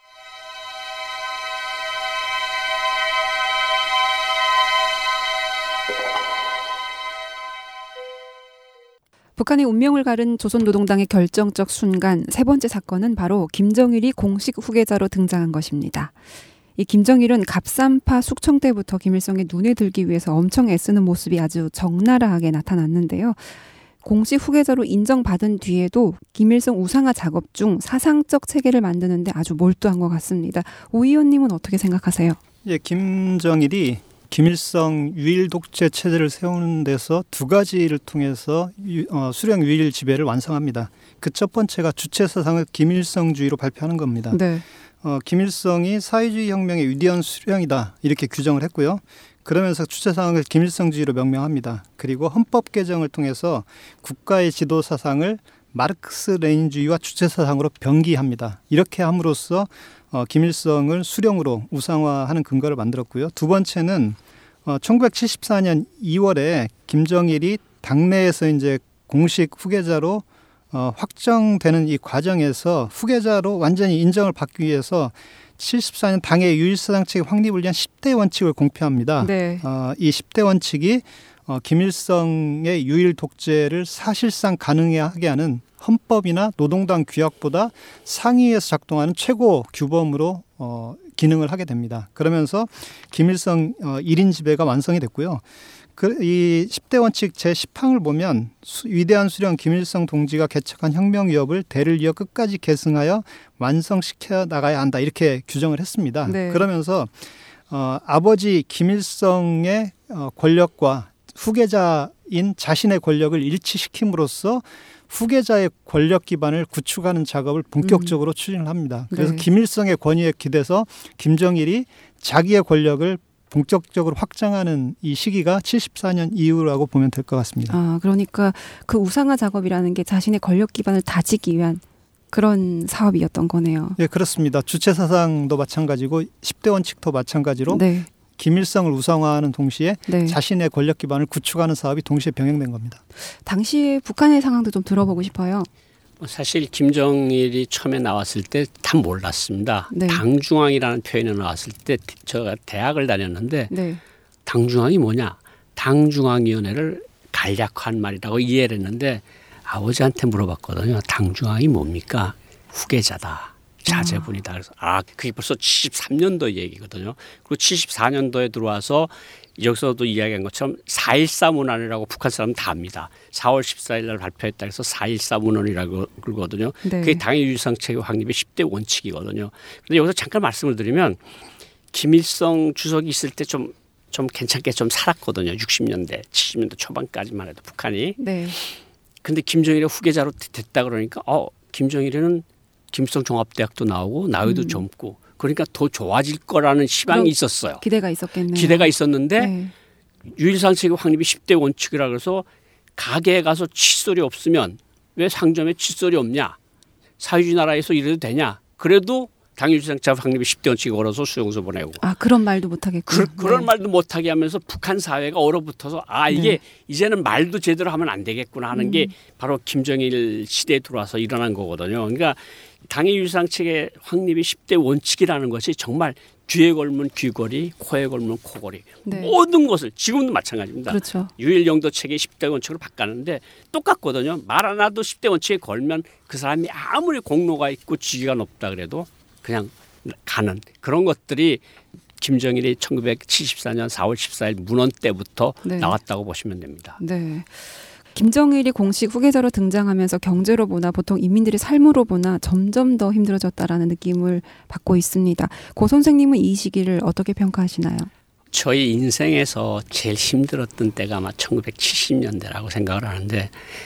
북한의 운명을 가른 조선노동당의 결정적 순간 세 번째 사건은 바로 김정일이 공식 후계자로 등장한 것입니다. 이 김정일은 갑산파 숙청 때부터 김일성의 눈에 들기 위해서 엄청 애쓰는 모습이 아주 적나라하게 나타났는데요. 공식 후계자로 인정받은 뒤에도 김일성 우상화 작업 중 사상적 체계를 만드는데 아주 몰두한 것 같습니다. 오 의원님은 어떻게 생각하세요? 예, 김정일이 김일성 유일 독재 체제를 세우는 데서 두 가지를 통해서 수령 유일 지배를 완성합니다. 그 첫 번째가 주체 사상을 김일성주의로 발표하는 겁니다. 네. 김일성이 사회주의 혁명의 위대한 수령이다 이렇게 규정을 했고요. 그러면서 주체 사상을 김일성주의로 명명합니다. 그리고 헌법 개정을 통해서 국가의 지도 사상을 마르크스 레닌주의와 주체 사상으로 병기합니다. 이렇게 함으로써 김일성을 수령으로 우상화하는 근거를 만들었고요. 두 번째는 1974년 2월에 김정일이 당내에서 이제 공식 후계자로 확정되는 이 과정에서 후계자로 완전히 인정을 받기 위해서 74년 당의 유일사상체계 확립을 위한 10대 원칙을 공표합니다. 네. 이 10대 원칙이 김일성의 유일 독재를 사실상 가능하게 하는 헌법이나 노동당 규약보다 상위에서 작동하는 최고 규범으로 기능을 하게 됩니다. 그러면서 김일성 1인 지배가 완성이 됐고요. 이 10대 원칙 제10항을 보면 위대한 수령 김일성 동지가 개척한 혁명 위협을 대를 이어 끝까지 계승하여 완성시켜 나가야 한다 이렇게 규정을 했습니다. 네. 그러면서 아버지 김일성의 권력과 후계자인 자신의 권력을 일치시킴으로써 후계자의 권력 기반을 구축하는 작업을 본격적으로 추진을 합니다. 그래서 네. 김일성의 권위에 기대서 김정일이 자기의 권력을 본격적으로 확장하는 이 시기가 74년 이후라고 보면 될 것 같습니다. 그러니까 그 우상화 작업이라는 게 자신의 권력 기반을 다지기 위한 그런 사업이었던 거네요. 네, 그렇습니다. 주체 사상도 마찬가지고 10대 원칙도 마찬가지로 네. 김일성을 우상화하는 동시에 네. 자신의 권력 기반을 구축하는 사업이 동시에 병행된 겁니다. 당시에 북한의 상황도 좀 들어보고 싶어요. 사실 김정일이 처음에 나왔을 때 다 몰랐습니다. 네. 당중앙이라는 표현이 나왔을 때 제가 대학을 다녔는데 네. 당중앙이 뭐냐? 당중앙위원회를 간략한 말이라고 이해를 했는데 아버지한테 물어봤거든요. 당중앙이 뭡니까? 후계자다. 자제분이다. 그래서 그게 벌써 73년도 얘기거든요. 그리고 74년도에 들어와서 여기서도 이야기한 것처럼 4.14 문헌이라고 북한 사람은 다 압니다. 4월 14일 날 발표했다 해서 4.14 문헌이라고 그러거든요. 네. 그게 당의 유일상체계 확립의 10대 원칙이거든요. 그런데 여기서 잠깐 말씀을 드리면 김일성 주석이 있을 때 좀 괜찮게 좀 살았거든요. 60년대, 70년대 초반까지만 해도 북한이. 네. 근데 김정일의 후계자로 됐다 그러니까 김정일에는 김일성 종합대학도 나오고 나이도 젊고 그러니까 더 좋아질 거라는 희망이 있었어요. 기대가 있었겠네요. 기대가 있었는데 네. 유일상책의 확립이 10대 원칙이라 그래서 가게에 가서 칫솔이 없으면 왜 상점에 칫솔이 없냐? 사회주의 나라에서 이래도 되냐? 그래도 당일주상책 확립이 10대 원칙이 걸어서 수용소 보내고. 그런 말도 못하겠군요. 그런 말도 못하게 하면서 북한 사회가 얼어붙어서 이게 이제는 말도 제대로 하면 안 되겠구나 하는 게 바로 김정일 시대에 들어와서 일어난 거거든요. 그러니까 당일주상책의 확립이 10대 원칙이라는 것이 정말 귀에 걸면 귀걸이, 코에 걸면 코걸이 모든 것을 지금도 마찬가지입니다. 그렇죠. 유일영도책의 10대 원칙으로 바꿨는데 똑같거든요. 말 하나도 10대 원칙에 걸면 그 사람이 아무리 공로가 있고 지위가 높다 그래도 그냥 가는 그런 것들이 김정일이 1974년 4월 14일 문원 때부터 나왔다고 보시면 됩니다. 네. 김정일이 공식 후계자로 등장하면서 경제로 보나 보통 인민들의 삶으로 보나 점점 더 힘들어졌다라는 느낌을 받고 있습니다. 고 선생님은 이 시기를 어떻게 평가하시나요? 저희 인생에서 제일 힘들었던 때가 아마 1970년대라고 생각을 하는데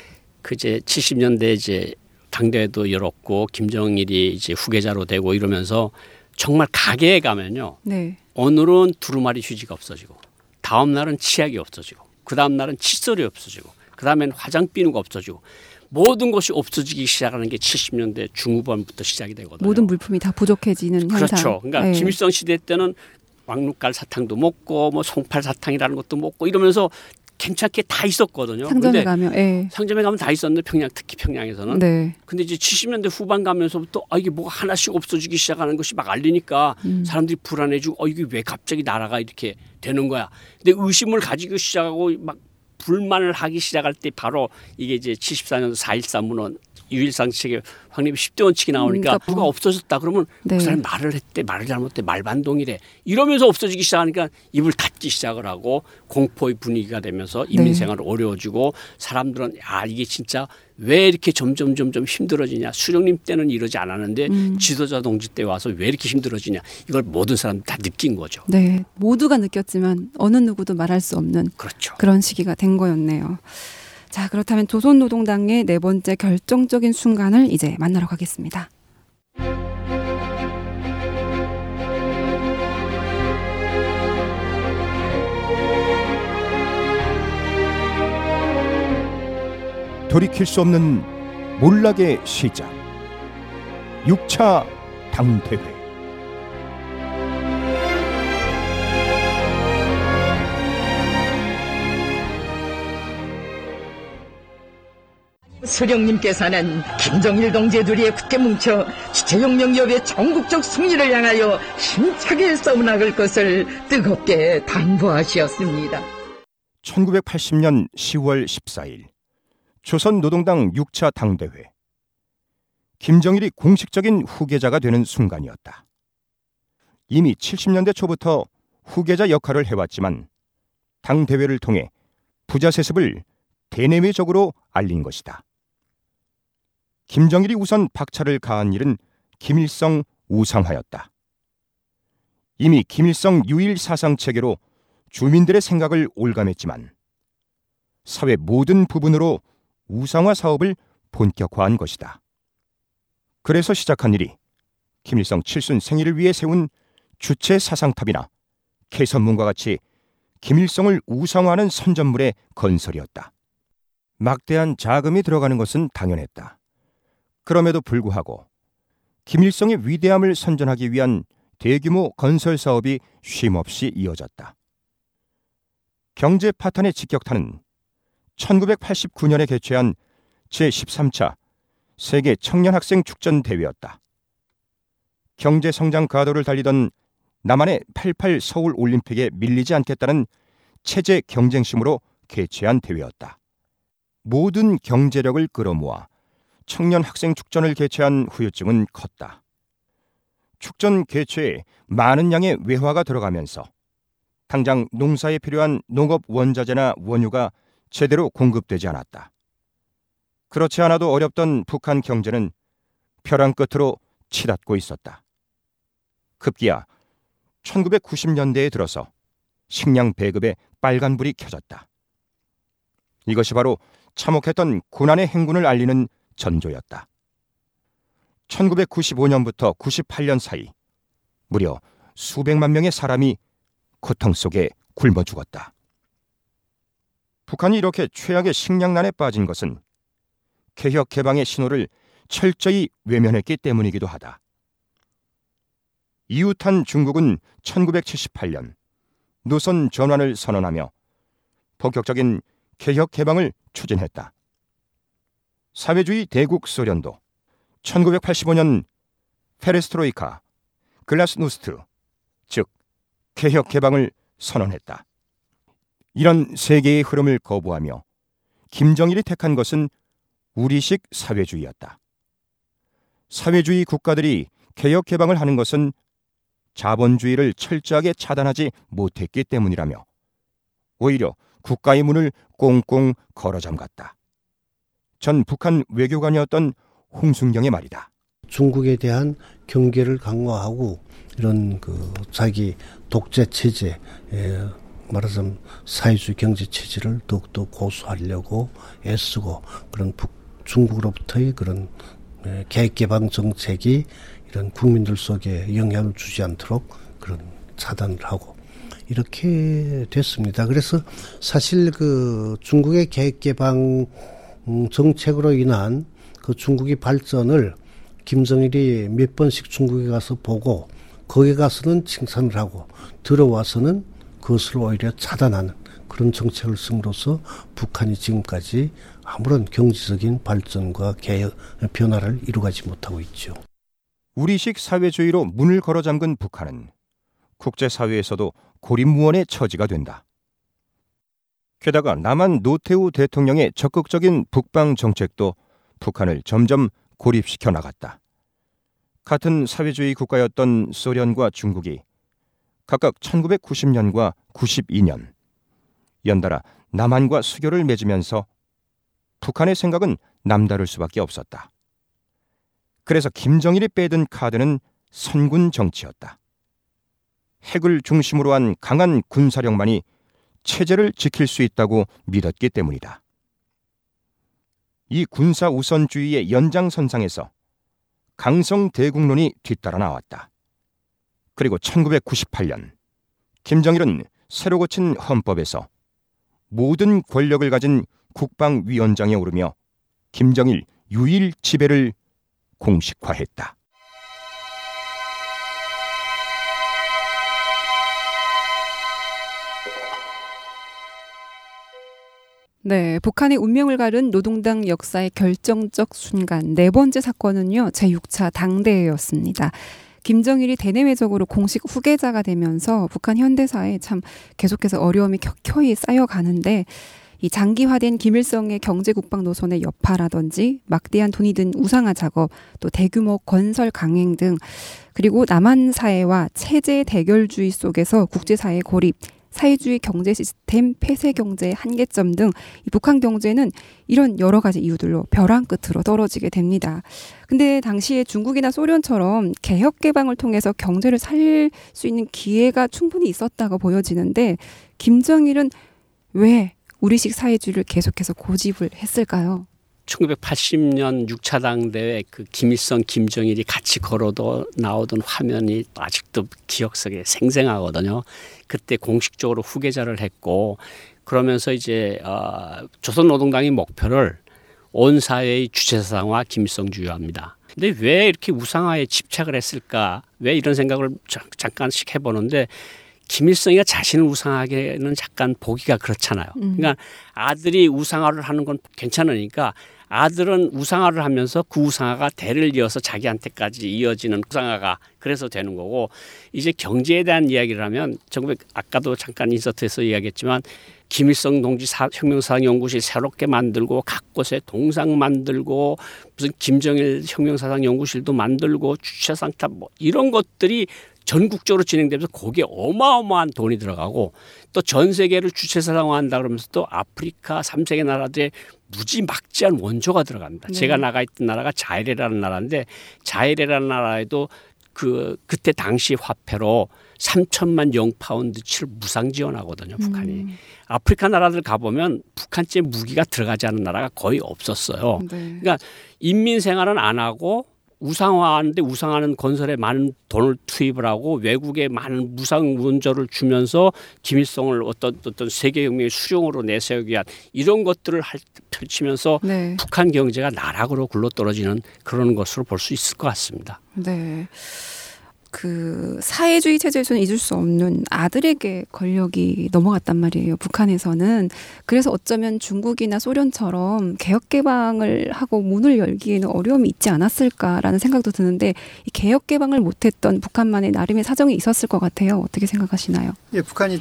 그제 70년대 이제 당대회도 열었고 김정일이 이제 후계자로 되고 이러면서 정말 가게에 가면요. 오늘은 두루마리 휴지가 없어지고 다음 날은 치약이 없어지고 그 다음 날은 칫솔이 없어지고 그 다음엔 화장 비누가 없어지고 모든 것이 없어지기 시작하는 게 70년대 중후반부터 시작이 되거든요. 모든 물품이 다 부족해지는 현상. 그렇죠. 그러니까 김일성 시대 때는 왕눈깔 사탕도 먹고 뭐 송팔 사탕이라는 것도 먹고 이러면서 괜찮게 다 있었거든요. 상점에 가면 상점에 가면 다 있었는데 특히 평양에서는. 근데 이제 70년대 후반 가면서부터 이게 뭐가 하나씩 없어지기 시작하는 것이 막 알리니까 사람들이 불안해지고 이게 왜 갑자기 나라가 이렇게 되는 거야. 근데 의심을 가지고 시작하고 막 불만을 하기 시작할 때 바로 이게 이제 74년도 4.14 문헌 유일상책의 확립이 10대 원칙이 나오니까 누가 없어졌다 그러면 그 사람이 말을 했대, 말을 잘못했대, 말반동이래 이러면서 없어지기 시작하니까 입을 닫기 시작을 하고 공포의 분위기가 되면서 인민생활이 어려워지고 사람들은 이게 진짜 왜 이렇게 점점 힘들어지냐. 수령님 때는 이러지 않았는데 지도자 동지 때 와서 왜 이렇게 힘들어지냐. 이걸 모든 사람들이 다 느낀 거죠. 네, 모두가 느꼈지만 어느 누구도 말할 수 없는 그런 시기가 된 거였네요. 자, 그렇다면 조선노동당의 네 번째 결정적인 순간을 이제 만나러 가겠습니다. 돌이킬 수 없는 몰락의 시작 6차 당대회. 수령님께서는 김정일 동지의 둘이 굳게 뭉쳐 주체혁명기업의 전국적 승리를 향하여 힘차게 써나갈 것을 뜨겁게 당부하시었습니다. 1980년 10월 14일 조선노동당 6차 당대회. 김정일이 공식적인 후계자가 되는 순간이었다. 이미 70년대 초부터 후계자 역할을 해왔지만 당대회를 통해 부자 세습을 대내외적으로 알린 것이다. 김정일이 우선 박차를 가한 일은 김일성 우상화였다. 이미 김일성 유일 사상체계로 주민들의 생각을 올감했지만 사회 모든 부분으로 우상화 사업을 본격화한 것이다. 그래서 시작한 일이 김일성 칠순 생일을 위해 세운 주체 사상탑이나 개선문과 같이 김일성을 우상화하는 선전물의 건설이었다. 막대한 자금이 들어가는 것은 당연했다. 그럼에도 불구하고 김일성의 위대함을 선전하기 위한 대규모 건설 사업이 쉼없이 이어졌다. 경제 파탄의 직격탄은 1989년에 개최한 제13차 세계 청년학생 축전 대회였다. 경제 성장 가도를 달리던 남한의 88 서울 올림픽에 밀리지 않겠다는 체제 경쟁심으로 개최한 대회였다. 모든 경제력을 끌어모아 청년 학생 축전을 개최한 후유증은 컸다. 축전 개최에 많은 양의 외화가 들어가면서 당장 농사에 필요한 농업 원자재나 원유가 제대로 공급되지 않았다. 그렇지 않아도 어렵던 북한 경제는 벼랑 끝으로 치닫고 있었다. 급기야 1990년대에 들어서 식량 배급에 빨간불이 켜졌다. 이것이 바로 참혹했던 고난의 행군을 알리는 전조였다. 1995년부터 98년 사이 무려 수백만 명의 사람이 고통 속에 굶어 죽었다. 북한이 이렇게 최악의 식량난에 빠진 것은 개혁 개방의 신호를 철저히 외면했기 때문이기도 하다. 이웃한 중국은 1978년 노선 전환을 선언하며 본격적인 개혁 개방을 추진했다. 사회주의 대국 소련도 1985년 페레스트로이카, 글라스노스트, 즉 개혁 개방을 선언했다. 이런 세계의 흐름을 거부하며 김정일이 택한 것은 우리식 사회주의였다. 사회주의 국가들이 개혁 개방을 하는 것은 자본주의를 철저하게 차단하지 못했기 때문이라며 오히려 국가의 문을 꽁꽁 걸어 잠갔다. 전 북한 외교관이었던 홍순경의 말이다. 중국에 대한 경계를 강화하고 이런 자기 독재 체제, 말하자면 사회주의 경제 체제를 더욱더 고수하려고 애쓰고 그런 중국으로부터의 그런 개혁개방 정책이 이런 국민들 속에 영향을 주지 않도록 그런 차단을 하고 이렇게 됐습니다. 그래서 사실 중국의 개혁개방 정책으로 인한 중국의 발전을 김정일이 몇 번씩 중국에 가서 보고 거기에 가서는 칭찬을 하고 들어와서는 그것을 오히려 차단하는 그런 정책을 쓰므로써 북한이 지금까지 아무런 경제적인 발전과 개혁, 변화를 이루가지 못하고 있죠. 우리식 사회주의로 문을 걸어 잠근 북한은 국제사회에서도 고립무원의 처지가 된다. 게다가 남한 노태우 대통령의 적극적인 북방 정책도 북한을 점점 고립시켜 나갔다. 같은 사회주의 국가였던 소련과 중국이 각각 1990년과 92년 연달아 남한과 수교를 맺으면서 북한의 생각은 남다를 수밖에 없었다. 그래서 김정일이 빼든 카드는 선군 정치였다. 핵을 중심으로 한 강한 군사력만이 체제를 지킬 수 있다고 믿었기 때문이다. 이 군사 우선주의의 연장선상에서 강성 대국론이 뒤따라 나왔다. 그리고 1998년 김정일은 새로 고친 헌법에서 모든 권력을 가진 국방위원장에 오르며 김정일 유일 지배를 공식화했다. 네, 북한의 운명을 가른 노동당 역사의 결정적 순간 네 번째 사건은요, 제6차 당대회였습니다. 김정일이 대내외적으로 공식 후계자가 되면서 북한 현대사에 참 계속해서 어려움이 켜켜이 쌓여가는데 이 장기화된 김일성의 경제국방 노선의 여파라든지 막대한 돈이 든 우상화 작업, 또 대규모 건설 강행 등 그리고 남한 사회와 체제 대결주의 속에서 국제사회 고립, 사회주의 경제 시스템 폐쇄 경제의 한계점 등 이 북한 경제는 이런 여러 가지 이유들로 벼랑 끝으로 떨어지게 됩니다. 근데 당시에 중국이나 소련처럼 개혁 개방을 통해서 경제를 살릴 수 있는 기회가 충분히 있었다고 보여지는데 김정일은 왜 우리식 사회주의를 계속해서 고집을 했을까요? 1980년 6차 당대회 김일성, 김정일이 같이 걸어도 나오던 화면이 아직도 기억 속에 생생하거든요. 그때 공식적으로 후계자를 했고 그러면서 이제 조선노동당의 목표를 온 사회의 주체사상화, 김일성주의화입니다. 근데 왜 이렇게 우상화에 집착을 했을까? 왜 이런 생각을 잠깐씩 해보는데 김일성이가 자신을 우상화하기에는 잠깐 보기가 그렇잖아요. 그러니까 아들이 우상화를 하는 건 괜찮으니까 아들은 우상화를 하면서 그 우상화가 대를 이어서 자기한테까지 이어지는 우상화가 그래서 되는 거고 이제 경제에 대한 이야기를 하면 아까도 잠깐 인서트에서 이야기했지만 김일성 동지 혁명사상연구실 새롭게 만들고 각 곳에 동상 만들고 무슨 김정일 혁명사상연구실도 만들고 주체상탑 뭐 이런 것들이 전국적으로 진행되면서 거기에 어마어마한 돈이 들어가고 또 전 세계를 주체사상화한다 그러면서 또 아프리카 3세계 나라들의 무지막지한 원조가 들어갑니다. 네. 제가 나가 있던 나라가 자이레라는 나라인데 자이레라는 나라에도 그때 당시 화폐로 3천만 영파운드치를 무상 지원하거든요. 북한이. 아프리카 나라들 가보면 북한제 무기가 들어가지 않은 나라가 거의 없었어요. 네. 그러니까 인민 생활은 안 하고 우상화하는데 우상하는 건설에 많은 돈을 투입을 하고 외국에 많은 무상 문조를 주면서 김일성을 어떤 세계혁명의 수령으로 내세우기 위한 이런 것들을 펼치면서 네. 북한 경제가 나락으로 굴러떨어지는 그런 것으로 볼 수 있을 것 같습니다. 네. 그 사회주의 체제에서는 잊을 수 없는 아들에게 권력이 넘어갔단 말이에요. 북한에서는. 그래서 어쩌면 중국이나 소련처럼 개혁 개방을 하고 문을 열기에는 어려움이 있지 않았을까라는 생각도 드는데 이 개혁 개방을 못했던 북한만의 나름의 사정이 있었을 것 같아요. 어떻게 생각하시나요? 예, 북한이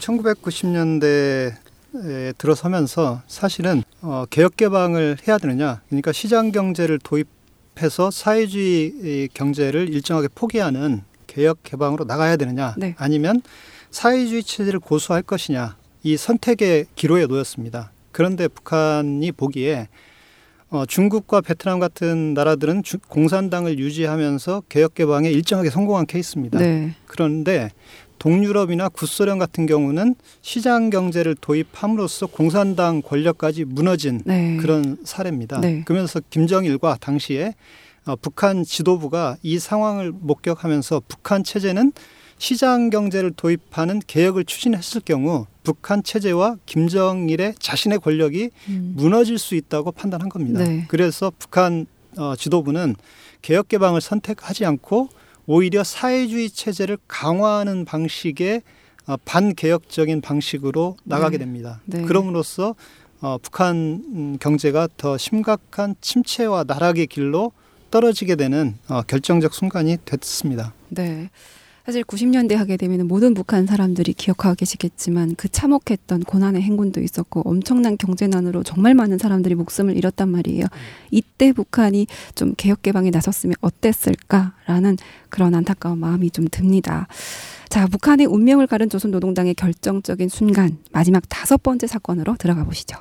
1990년대에 들어서면서 사실은 개혁 개방을 해야 되느냐, 그러니까 시장 경제를 도입해서 사회주의 경제를 일정하게 포기하는 개혁 개방으로 나가야 되느냐, 네. 아니면 사회주의 체제를 고수할 것이냐, 이 선택의 기로에 놓였습니다. 그런데 북한이 보기에 중국과 베트남 같은 나라들은 공산당을 유지하면서 개혁 개방에 일정하게 성공한 케이스입니다. 네. 그런데 동유럽이나 구소련 같은 경우는 시장 경제를 도입함으로써 공산당 권력까지 무너진 네. 그런 사례입니다. 네. 그러면서 김정일과 당시에 북한 지도부가 이 상황을 목격하면서 북한 체제는 시장 경제를 도입하는 개혁을 추진했을 경우 북한 체제와 김정일의 자신의 권력이 무너질 수 있다고 판단한 겁니다. 네. 그래서 북한 지도부는 개혁 개방을 선택하지 않고 오히려 사회주의 체제를 강화하는 방식의 반개혁적인 방식으로 나가게 됩니다. 네. 그럼으로써 북한 경제가 더 심각한 침체와 나락의 길로 떨어지게 되는 결정적 순간이 됐습니다. 네. 사실 90년대 하게 되면 모든 북한 사람들이 기억하고 계시겠지만 그 참혹했던 고난의 행군도 있었고 엄청난 경제난으로 정말 많은 사람들이 목숨을 잃었단 말이에요. 이때 북한이 좀 개혁 개방에 나섰으면 어땠을까라는 그런 안타까운 마음이 좀 듭니다. 자, 북한의 운명을 가른 조선노동당의 결정적인 순간, 마지막 5번째 사건으로 들어가 보시죠.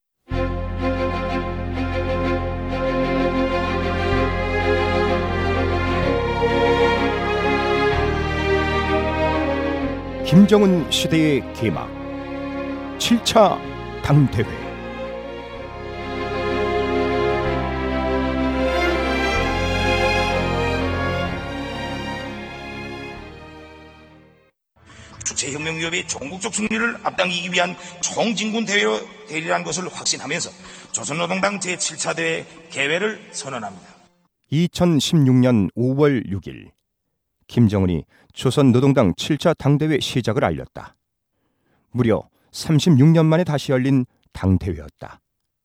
김정은 시대의 개막 7차 당대회. 주체혁명위협의 전국적 승리를 앞당기기 위한 총진군 대회로 되리라는 것을 확신하면서 조선노동당 제7차 대회 개회를 선언합니다. 2016년 5월 6일 김정은이 조선노동당 7차 당대회 시작을 알렸다. 무려 36년 만에 다시 열린 당대회였다.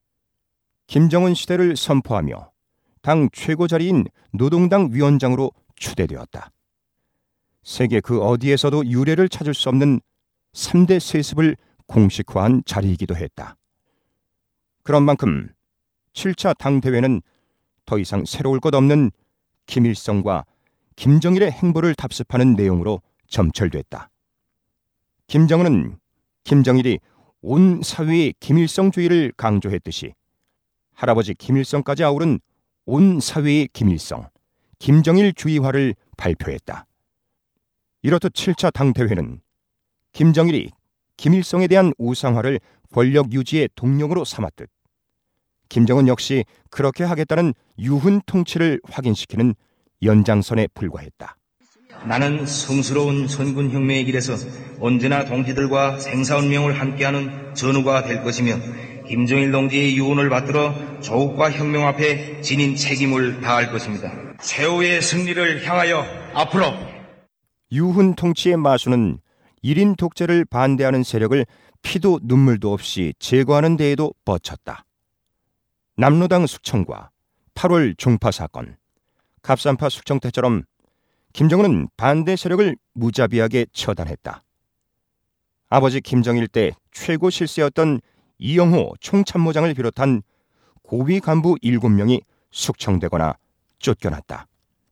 김정은 시대를 선포하며 당 최고 자리인 노동당 위원장으로 추대되었다. 세계 그 어디에서도 유례를 찾을 수 없는 3대 세습을 공식화한 자리이기도 했다. 그런 만큼 7차 당대회는 더 이상 새로울 것 없는 김일성과 김정일의 행보를 답습하는 내용으로 점철됐다. 김정은은 김정일이 온 사회의 김일성주의를 강조했듯이 할아버지 김일성까지 아우른 온 사회의 김일성, 김정일주의화를 발표했다. 이렇듯 7차 당대회는 김정일이 김일성에 대한 우상화를 권력 유지의 동력으로 삼았듯 김정은 역시 그렇게 하겠다는 유훈 통치를 확인시키는 연장선에 불과했다. 나는 성스러운 선군혁명의 길에서 언제나 동지들과 생사운명을 함께하는 전우가 될 것이며 김정일 동지의 유언을 받들어 조국과 혁명 앞에 지닌 책임을 다할 것입니다. 최후의 승리를 향하여 앞으로. 유훈 통치의 마수는 1인 독재를 반대하는 세력을 피도 눈물도 없이 제거하는 데에도 뻗쳤다. 남로당 숙청과 8월 종파 사건, 갑산파 숙청 때처럼 김정은은 반대 세력을 무자비하게 처단했다. 아버지 김정일 때 최고 실세였던 이영호 총참모장을 비롯한 고위 간부 7명이 숙청되거나 쫓겨났다.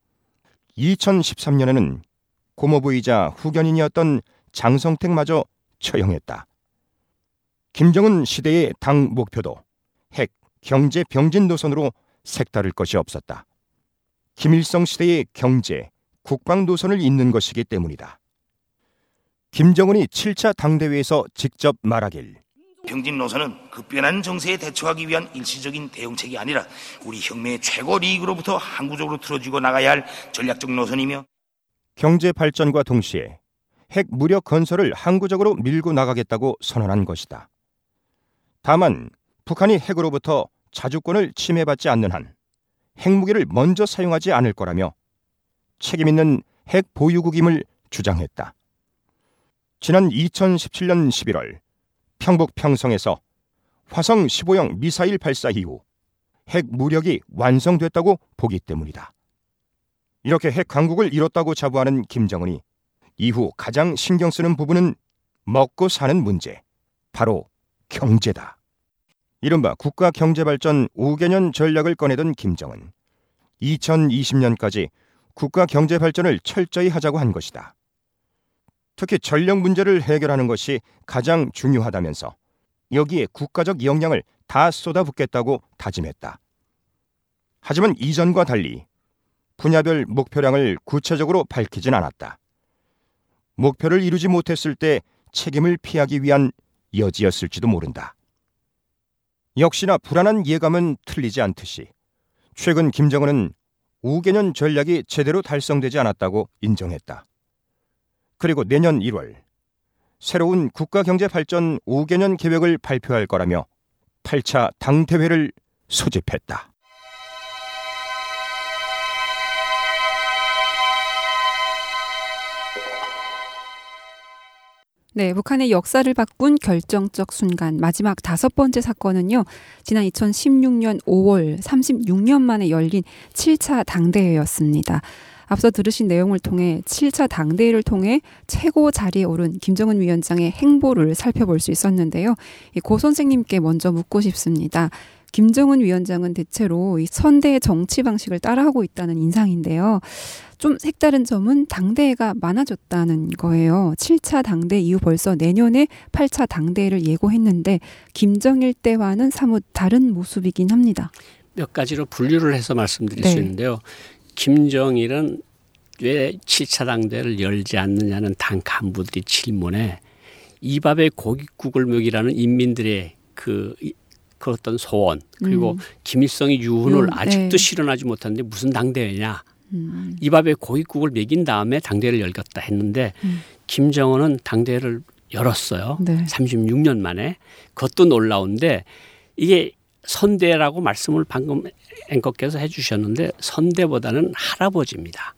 2013년에는 고모부이자 후견인이었던 장성택마저 처형했다. 김정은 시대의 당 목표도 핵, 경제 병진 노선으로 색다를 것이 없었다. 김일성 시대의 경제, 국방 노선을 잇는 것이기 때문이다. 김정은이 7차 당대회에서 직접 말하길 병진 노선은 급변한 정세에 대처하기 위한 일시적인 대응책이 아니라 우리 혁명의 최고 리그로부터 항구적으로 틀어지고 나가야 할 전략적 노선이며 경제 발전과 동시에 핵 무력 건설을 항구적으로 밀고 나가겠다고 선언한 것이다. 다만 북한이 핵으로부터 자주권을 침해받지 않는 한 핵무기를 먼저 사용하지 않을 거라며 책임있는 핵 보유국임을 주장했다. 지난 2017년 11월 평북 평성에서 화성 15형 미사일 발사 이후 핵 무력이 완성됐다고 보기 때문이다. 이렇게 핵 강국을 이뤘다고 자부하는 김정은이 이후 가장 신경 쓰는 부분은 먹고 사는 문제, 바로 경제다. 이른바 국가경제발전 5개년 전략을 꺼내던 김정은 2020년까지 국가경제발전을 철저히 하자고 한 것이다. 특히 전력 문제를 해결하는 것이 가장 중요하다면서 여기에 국가적 역량을 다 쏟아붓겠다고 다짐했다. 하지만 이전과 달리 분야별 목표량을 구체적으로 밝히진 않았다. 목표를 이루지 못했을 때 책임을 피하기 위한 여지였을지도 모른다. 역시나 불안한 예감은 틀리지 않듯이 최근 김정은은 5개년 전략이 제대로 달성되지 않았다고 인정했다. 그리고 내년 1월 새로운 국가경제발전 5개년 계획을 발표할 거라며 8차 당대회를 소집했다. 네, 북한의 역사를 바꾼 결정적 순간 마지막 5번째 사건은요. 지난 2016년 5월 36년 만에 열린 7차 당대회였습니다. 앞서 들으신 내용을 통해 7차 당대회를 통해 최고 자리에 오른 김정은 위원장의 행보를 살펴볼 수 있었는데요. 고 선생님께 먼저 묻고 싶습니다. 김정은 위원장은 대체로 이 선대의 정치 방식을 따라하고 있다는 인상인데요. 좀 색다른 점은 당대회가 많아졌다는 거예요. 7차 당대 이후 벌써 내년에 8차 당대회를 예고했는데 김정일 때와는 사뭇 다른 모습이긴 합니다. 몇 가지로 분류를 해서 말씀드릴 수 있는데요. 김정일은 왜 7차 당대회를 열지 않느냐는 당 간부들이 질문에 이 밥에 고깃국을 먹이라는 인민들의 그 어떤 소원 그리고 김일성의 유언을 아직도 실현하지 못하는데 무슨 당대회냐. 이 밥에 고깃국을 먹인 다음에 당대회를 열겠다 했는데 김정은은 당대회를 열었어요. 36년 만에. 그것도 놀라운데 이게 선대라고 말씀을 방금 앵커께서 해주셨는데 선대보다는 할아버지입니다.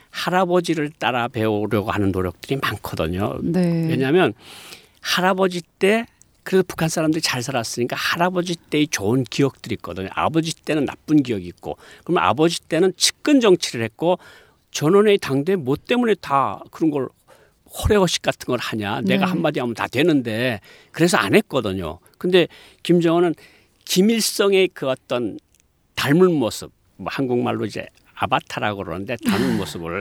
할아버지를 따라 배우려고 하는 노력들이 많거든요. 왜냐하면 할아버지 때 그래서 북한 사람들이 잘 살았으니까 할아버지 때의 좋은 기억들이 있거든요. 아버지 때는 나쁜 기억이 있고 그러면 아버지 때는 측근 정치를 했고 전원의 당대 뭐 때문에 다 그런 걸 호래허식 같은 걸 하냐. 내가 한마디 하면 다 되는데 그래서 안 했거든요. 근데 김정은은 김일성의 그 어떤 닮은 모습 뭐 한국말로 이제 아바타라고 그러는데 닮은 모습을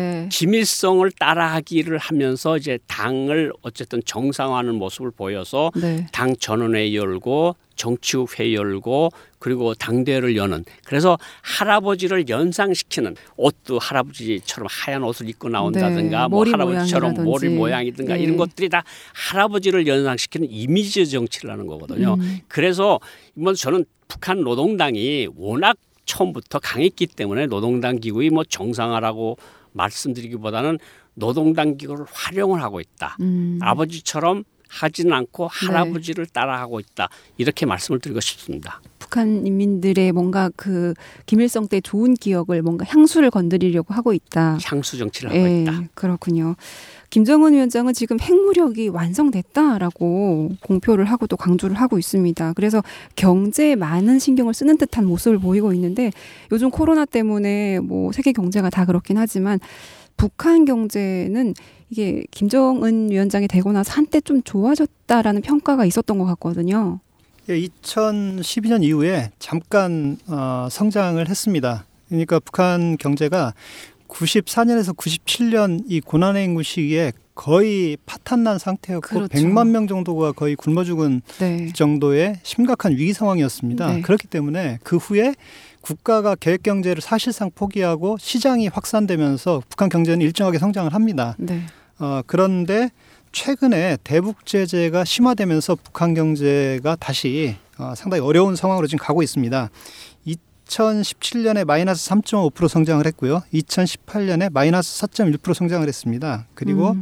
김일성을 따라하기를 하면서 이제 당을 어쨌든 정상화하는 모습을 보여서 당 전원회 열고 정치국회 열고 그리고 당대회를 여는 그래서 할아버지를 연상시키는 옷도 할아버지처럼 하얀 옷을 입고 나온다든가 뭐 할아버지처럼 머리 모양이든가 이런 것들이 다 할아버지를 연상시키는 이미지 정치를 하는 거거든요. 그래서 이번 저는 북한 노동당이 워낙 처음부터 강했기 때문에 노동당 기구의 뭐 정상화라고 말씀드리기보다는 노동당 기구를 활용을 하고 있다. 아버지처럼 하지는 않고 할아버지를 따라하고 있다. 이렇게 말씀을 드리고 싶습니다. 북한 인민들의 뭔가 그 김일성 때 좋은 기억을 뭔가 향수를 건드리려고 하고 있다. 향수 정치를 하고 있다. 그렇군요. 김정은 위원장은 지금 핵무력이 완성됐다라고 공표를 하고 또 강조를 하고 있습니다. 그래서 경제에 많은 신경을 쓰는 듯한 모습을 보이고 있는데 요즘 코로나 때문에 뭐 세계 경제가 다 그렇긴 하지만 북한 경제는 이게 김정은 위원장이 되고 나서 한때 좀 좋아졌다라는 평가가 있었던 것 같거든요. 2012년 이후에 잠깐 성장을 했습니다. 그러니까 북한 경제가 94년에서 97년 이 고난의 인구 시기에 거의 파탄난 상태였고 100만 명 정도가 거의 굶어 죽은 정도의 심각한 위기 상황이었습니다. 그렇기 때문에 그 후에 국가가 계획 경제를 사실상 포기하고 시장이 확산되면서 북한 경제는 일정하게 성장을 합니다. 그런데 최근에 대북 제재가 심화되면서 북한 경제가 다시 상당히 어려운 상황으로 지금 가고 있습니다. 2017년에 마이너스 3.5% 성장을 했고요. 2018년에 마이너스 4.1% 성장을 했습니다. 그리고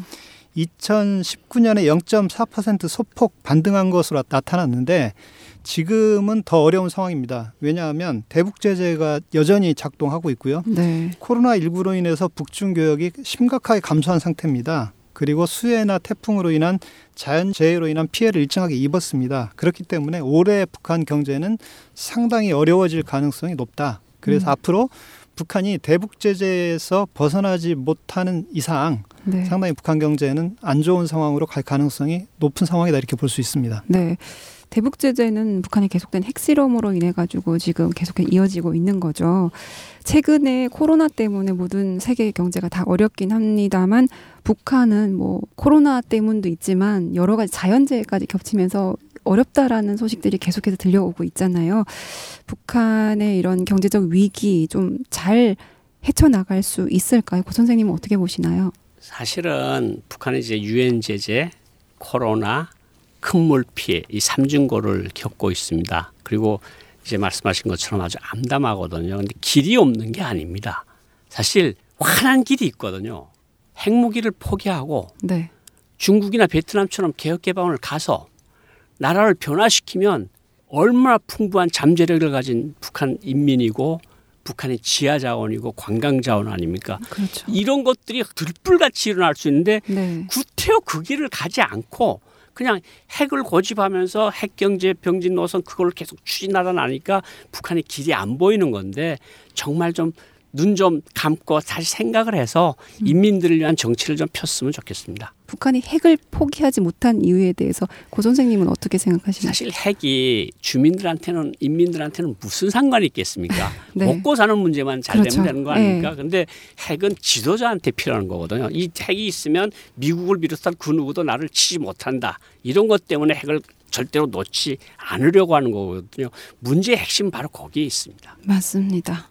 2019년에 0.4% 소폭 반등한 것으로 나타났는데 지금은 더 어려운 상황입니다. 왜냐하면 대북 제재가 여전히 작동하고 있고요. 네. 코로나19로 인해서 북중 교역이 심각하게 감소한 상태입니다. 그리고 수해나 태풍으로 인한 자연재해로 인한 피해를 일정하게 입었습니다. 그렇기 때문에 올해 북한 경제는 상당히 어려워질 가능성이 높다. 그래서 앞으로 북한이 대북 제재에서 벗어나지 못하는 이상 네. 상당히 북한 경제는 안 좋은 상황으로 갈 가능성이 높은 상황이다 이렇게 볼 수 있습니다. 네. 대북 제재는 북한의 계속된 핵실험으로 인해 가지고 지금 계속 이어지고 있는 거죠. 최근에 코로나 때문에 모든 세계 경제가 다 어렵긴 합니다만 북한은 뭐 코로나 때문도 있지만 여러 가지 자연재해까지 겹치면서 어렵다라는 소식들이 계속해서 들려오고 있잖아요. 북한의 이런 경제적 위기 좀 잘 헤쳐나갈 수 있을까요? 고 선생님은 어떻게 보시나요? 사실은 북한은 이제 유엔 제재, 코로나, 큰 물 피해 이 삼중고를 겪고 있습니다. 그리고 이제 말씀하신 것처럼 아주 암담하거든요. 그런데 길이 없는 게 아닙니다. 사실 환한 길이 있거든요. 핵무기를 포기하고 네. 중국이나 베트남처럼 개혁개방을 가서 나라를 변화시키면 얼마나 풍부한 잠재력을 가진 북한 인민이고 북한의 지하자원이고 관광자원 아닙니까? 그렇죠. 이런 것들이 들불같이 일어날 수 있는데 네. 구태여 그 길을 가지 않고 그냥 핵을 고집하면서 핵경제 병진 노선 그걸 계속 추진하다 나니까 북한의 길이 안 보이는 건데 정말 좀 눈 좀 감고 다시 생각을 해서 인민들을 위한 정치를 좀 폈으면 좋겠습니다. 북한이 핵을 포기하지 못한 이유에 대해서 고 선생님은 어떻게 생각하시나요? 사실 핵이 주민들한테는 인민들한테는 무슨 상관이 있겠습니까? 네. 먹고 사는 문제만 잘 그렇죠. 되면 되는 거 아닙니까? 네. 그런데 핵은 지도자한테 필요한 거거든요. 이 핵이 있으면 미국을 비롯한 그 누구도 나를 치지 못한다. 이런 것 때문에 핵을 절대로 놓지 않으려고 하는 거거든요. 문제의 핵심은 바로 거기에 있습니다. 맞습니다.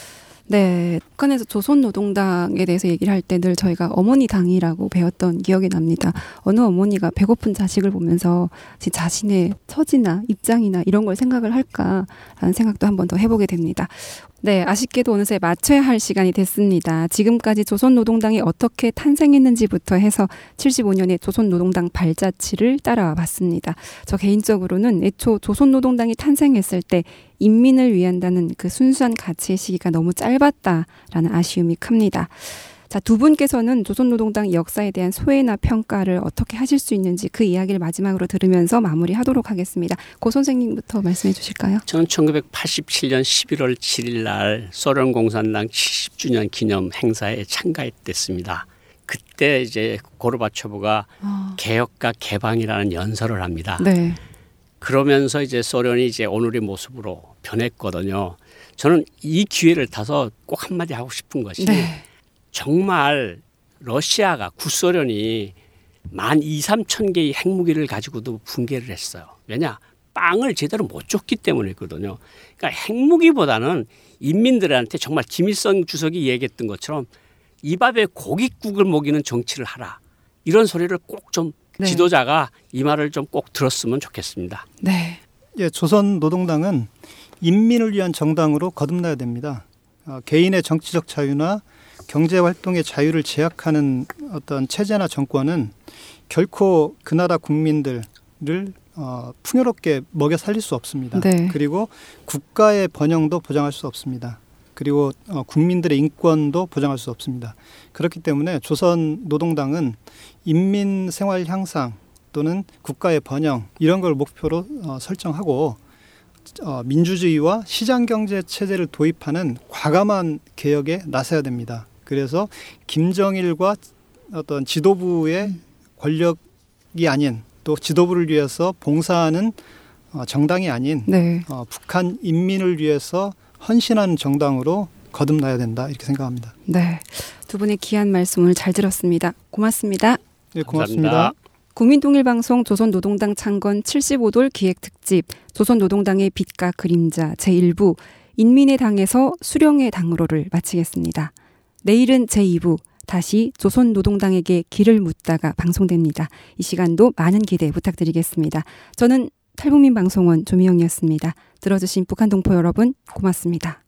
네, 북한에서 조선노동당에 대해서 얘기를 할 때 늘 저희가 어머니 당이라고 배웠던 기억이 납니다. 어느 어머니가 배고픈 자식을 보면서 자신의 처지나 입장이나 이런 걸 생각을 할까라는 생각도 한 번 더 해보게 됩니다. 네, 아쉽게도 어느새 마쳐야 할 시간이 됐습니다. 지금까지 조선노동당이 어떻게 탄생했는지부터 해서 75년의 조선노동당 발자취를 따라와 봤습니다. 저 개인적으로는 애초 조선노동당이 탄생했을 때 인민을 위한다는 그 순수한 가치의 시기가 너무 짧았다라는 아쉬움이 큽니다. 자, 두 분께서는 조선노동당 역사에 대한 소회나 평가를 어떻게 하실 수 있는지 그 이야기를 마지막으로 들으면서 마무리하도록 하겠습니다. 고 선생님부터 말씀해 주실까요? 저는 1987년 11월 7일 날 소련 공산당 70주년 기념 행사에 참가했습니다. 그때 이제 고르바초프가 개혁과 개방이라는 연설을 합니다. 네. 그러면서 이제 소련이 이제 오늘의 모습으로 변했거든요. 저는 이 기회를 타서 꼭 한마디 하고 싶은 것이 네. 정말 러시아가 구소련이 12,000-13,000 개의 핵무기를 가지고도 붕괴를 했어요. 왜냐? 빵을 제대로 못 줬기 때문이거든요. 그러니까 핵무기보다는 인민들한테 정말 김일성 주석이 얘기했던 것처럼 이 밥에 고깃국을 먹이는 정치를 하라. 이런 소리를 꼭 좀 네. 지도자가 이 말을 좀 꼭 들었으면 좋겠습니다. 네. 예, 조선노동당은 인민을 위한 정당으로 거듭나야 됩니다. 개인의 정치적 자유나 경제활동의 자유를 제약하는 어떤 체제나 정권은 결코 그 나라 국민들을 풍요롭게 먹여 살릴 수 없습니다. 네. 그리고 국가의 번영도 보장할 수 없습니다. 그리고 국민들의 인권도 보장할 수 없습니다. 그렇기 때문에 조선노동당은 인민 생활 향상 또는 국가의 번영 이런 걸 목표로 설정하고 민주주의와 시장경제 체제를 도입하는 과감한 개혁에 나서야 됩니다. 그래서 김정일과 어떤 지도부의 권력이 아닌 또 지도부를 위해서 봉사하는 정당이 아닌 네. 북한 인민을 위해서 헌신하는 정당으로 거듭나야 된다 이렇게 생각합니다. 네, 두 분의 귀한 말씀을 잘 들었습니다. 고맙습니다. 네, 고맙습니다. 감사합니다. 국민통일방송 조선노동당 창건 75돌 기획특집 조선노동당의 빛과 그림자 제1부 인민의 당에서 수령의 당으로를 마치겠습니다. 내일은 제2부 다시 조선노동당에게 길을 묻다가 방송됩니다. 이 시간도 많은 기대 부탁드리겠습니다. 저는 탈북민방송원 조미영이었습니다. 들어주신 북한동포 여러분 고맙습니다.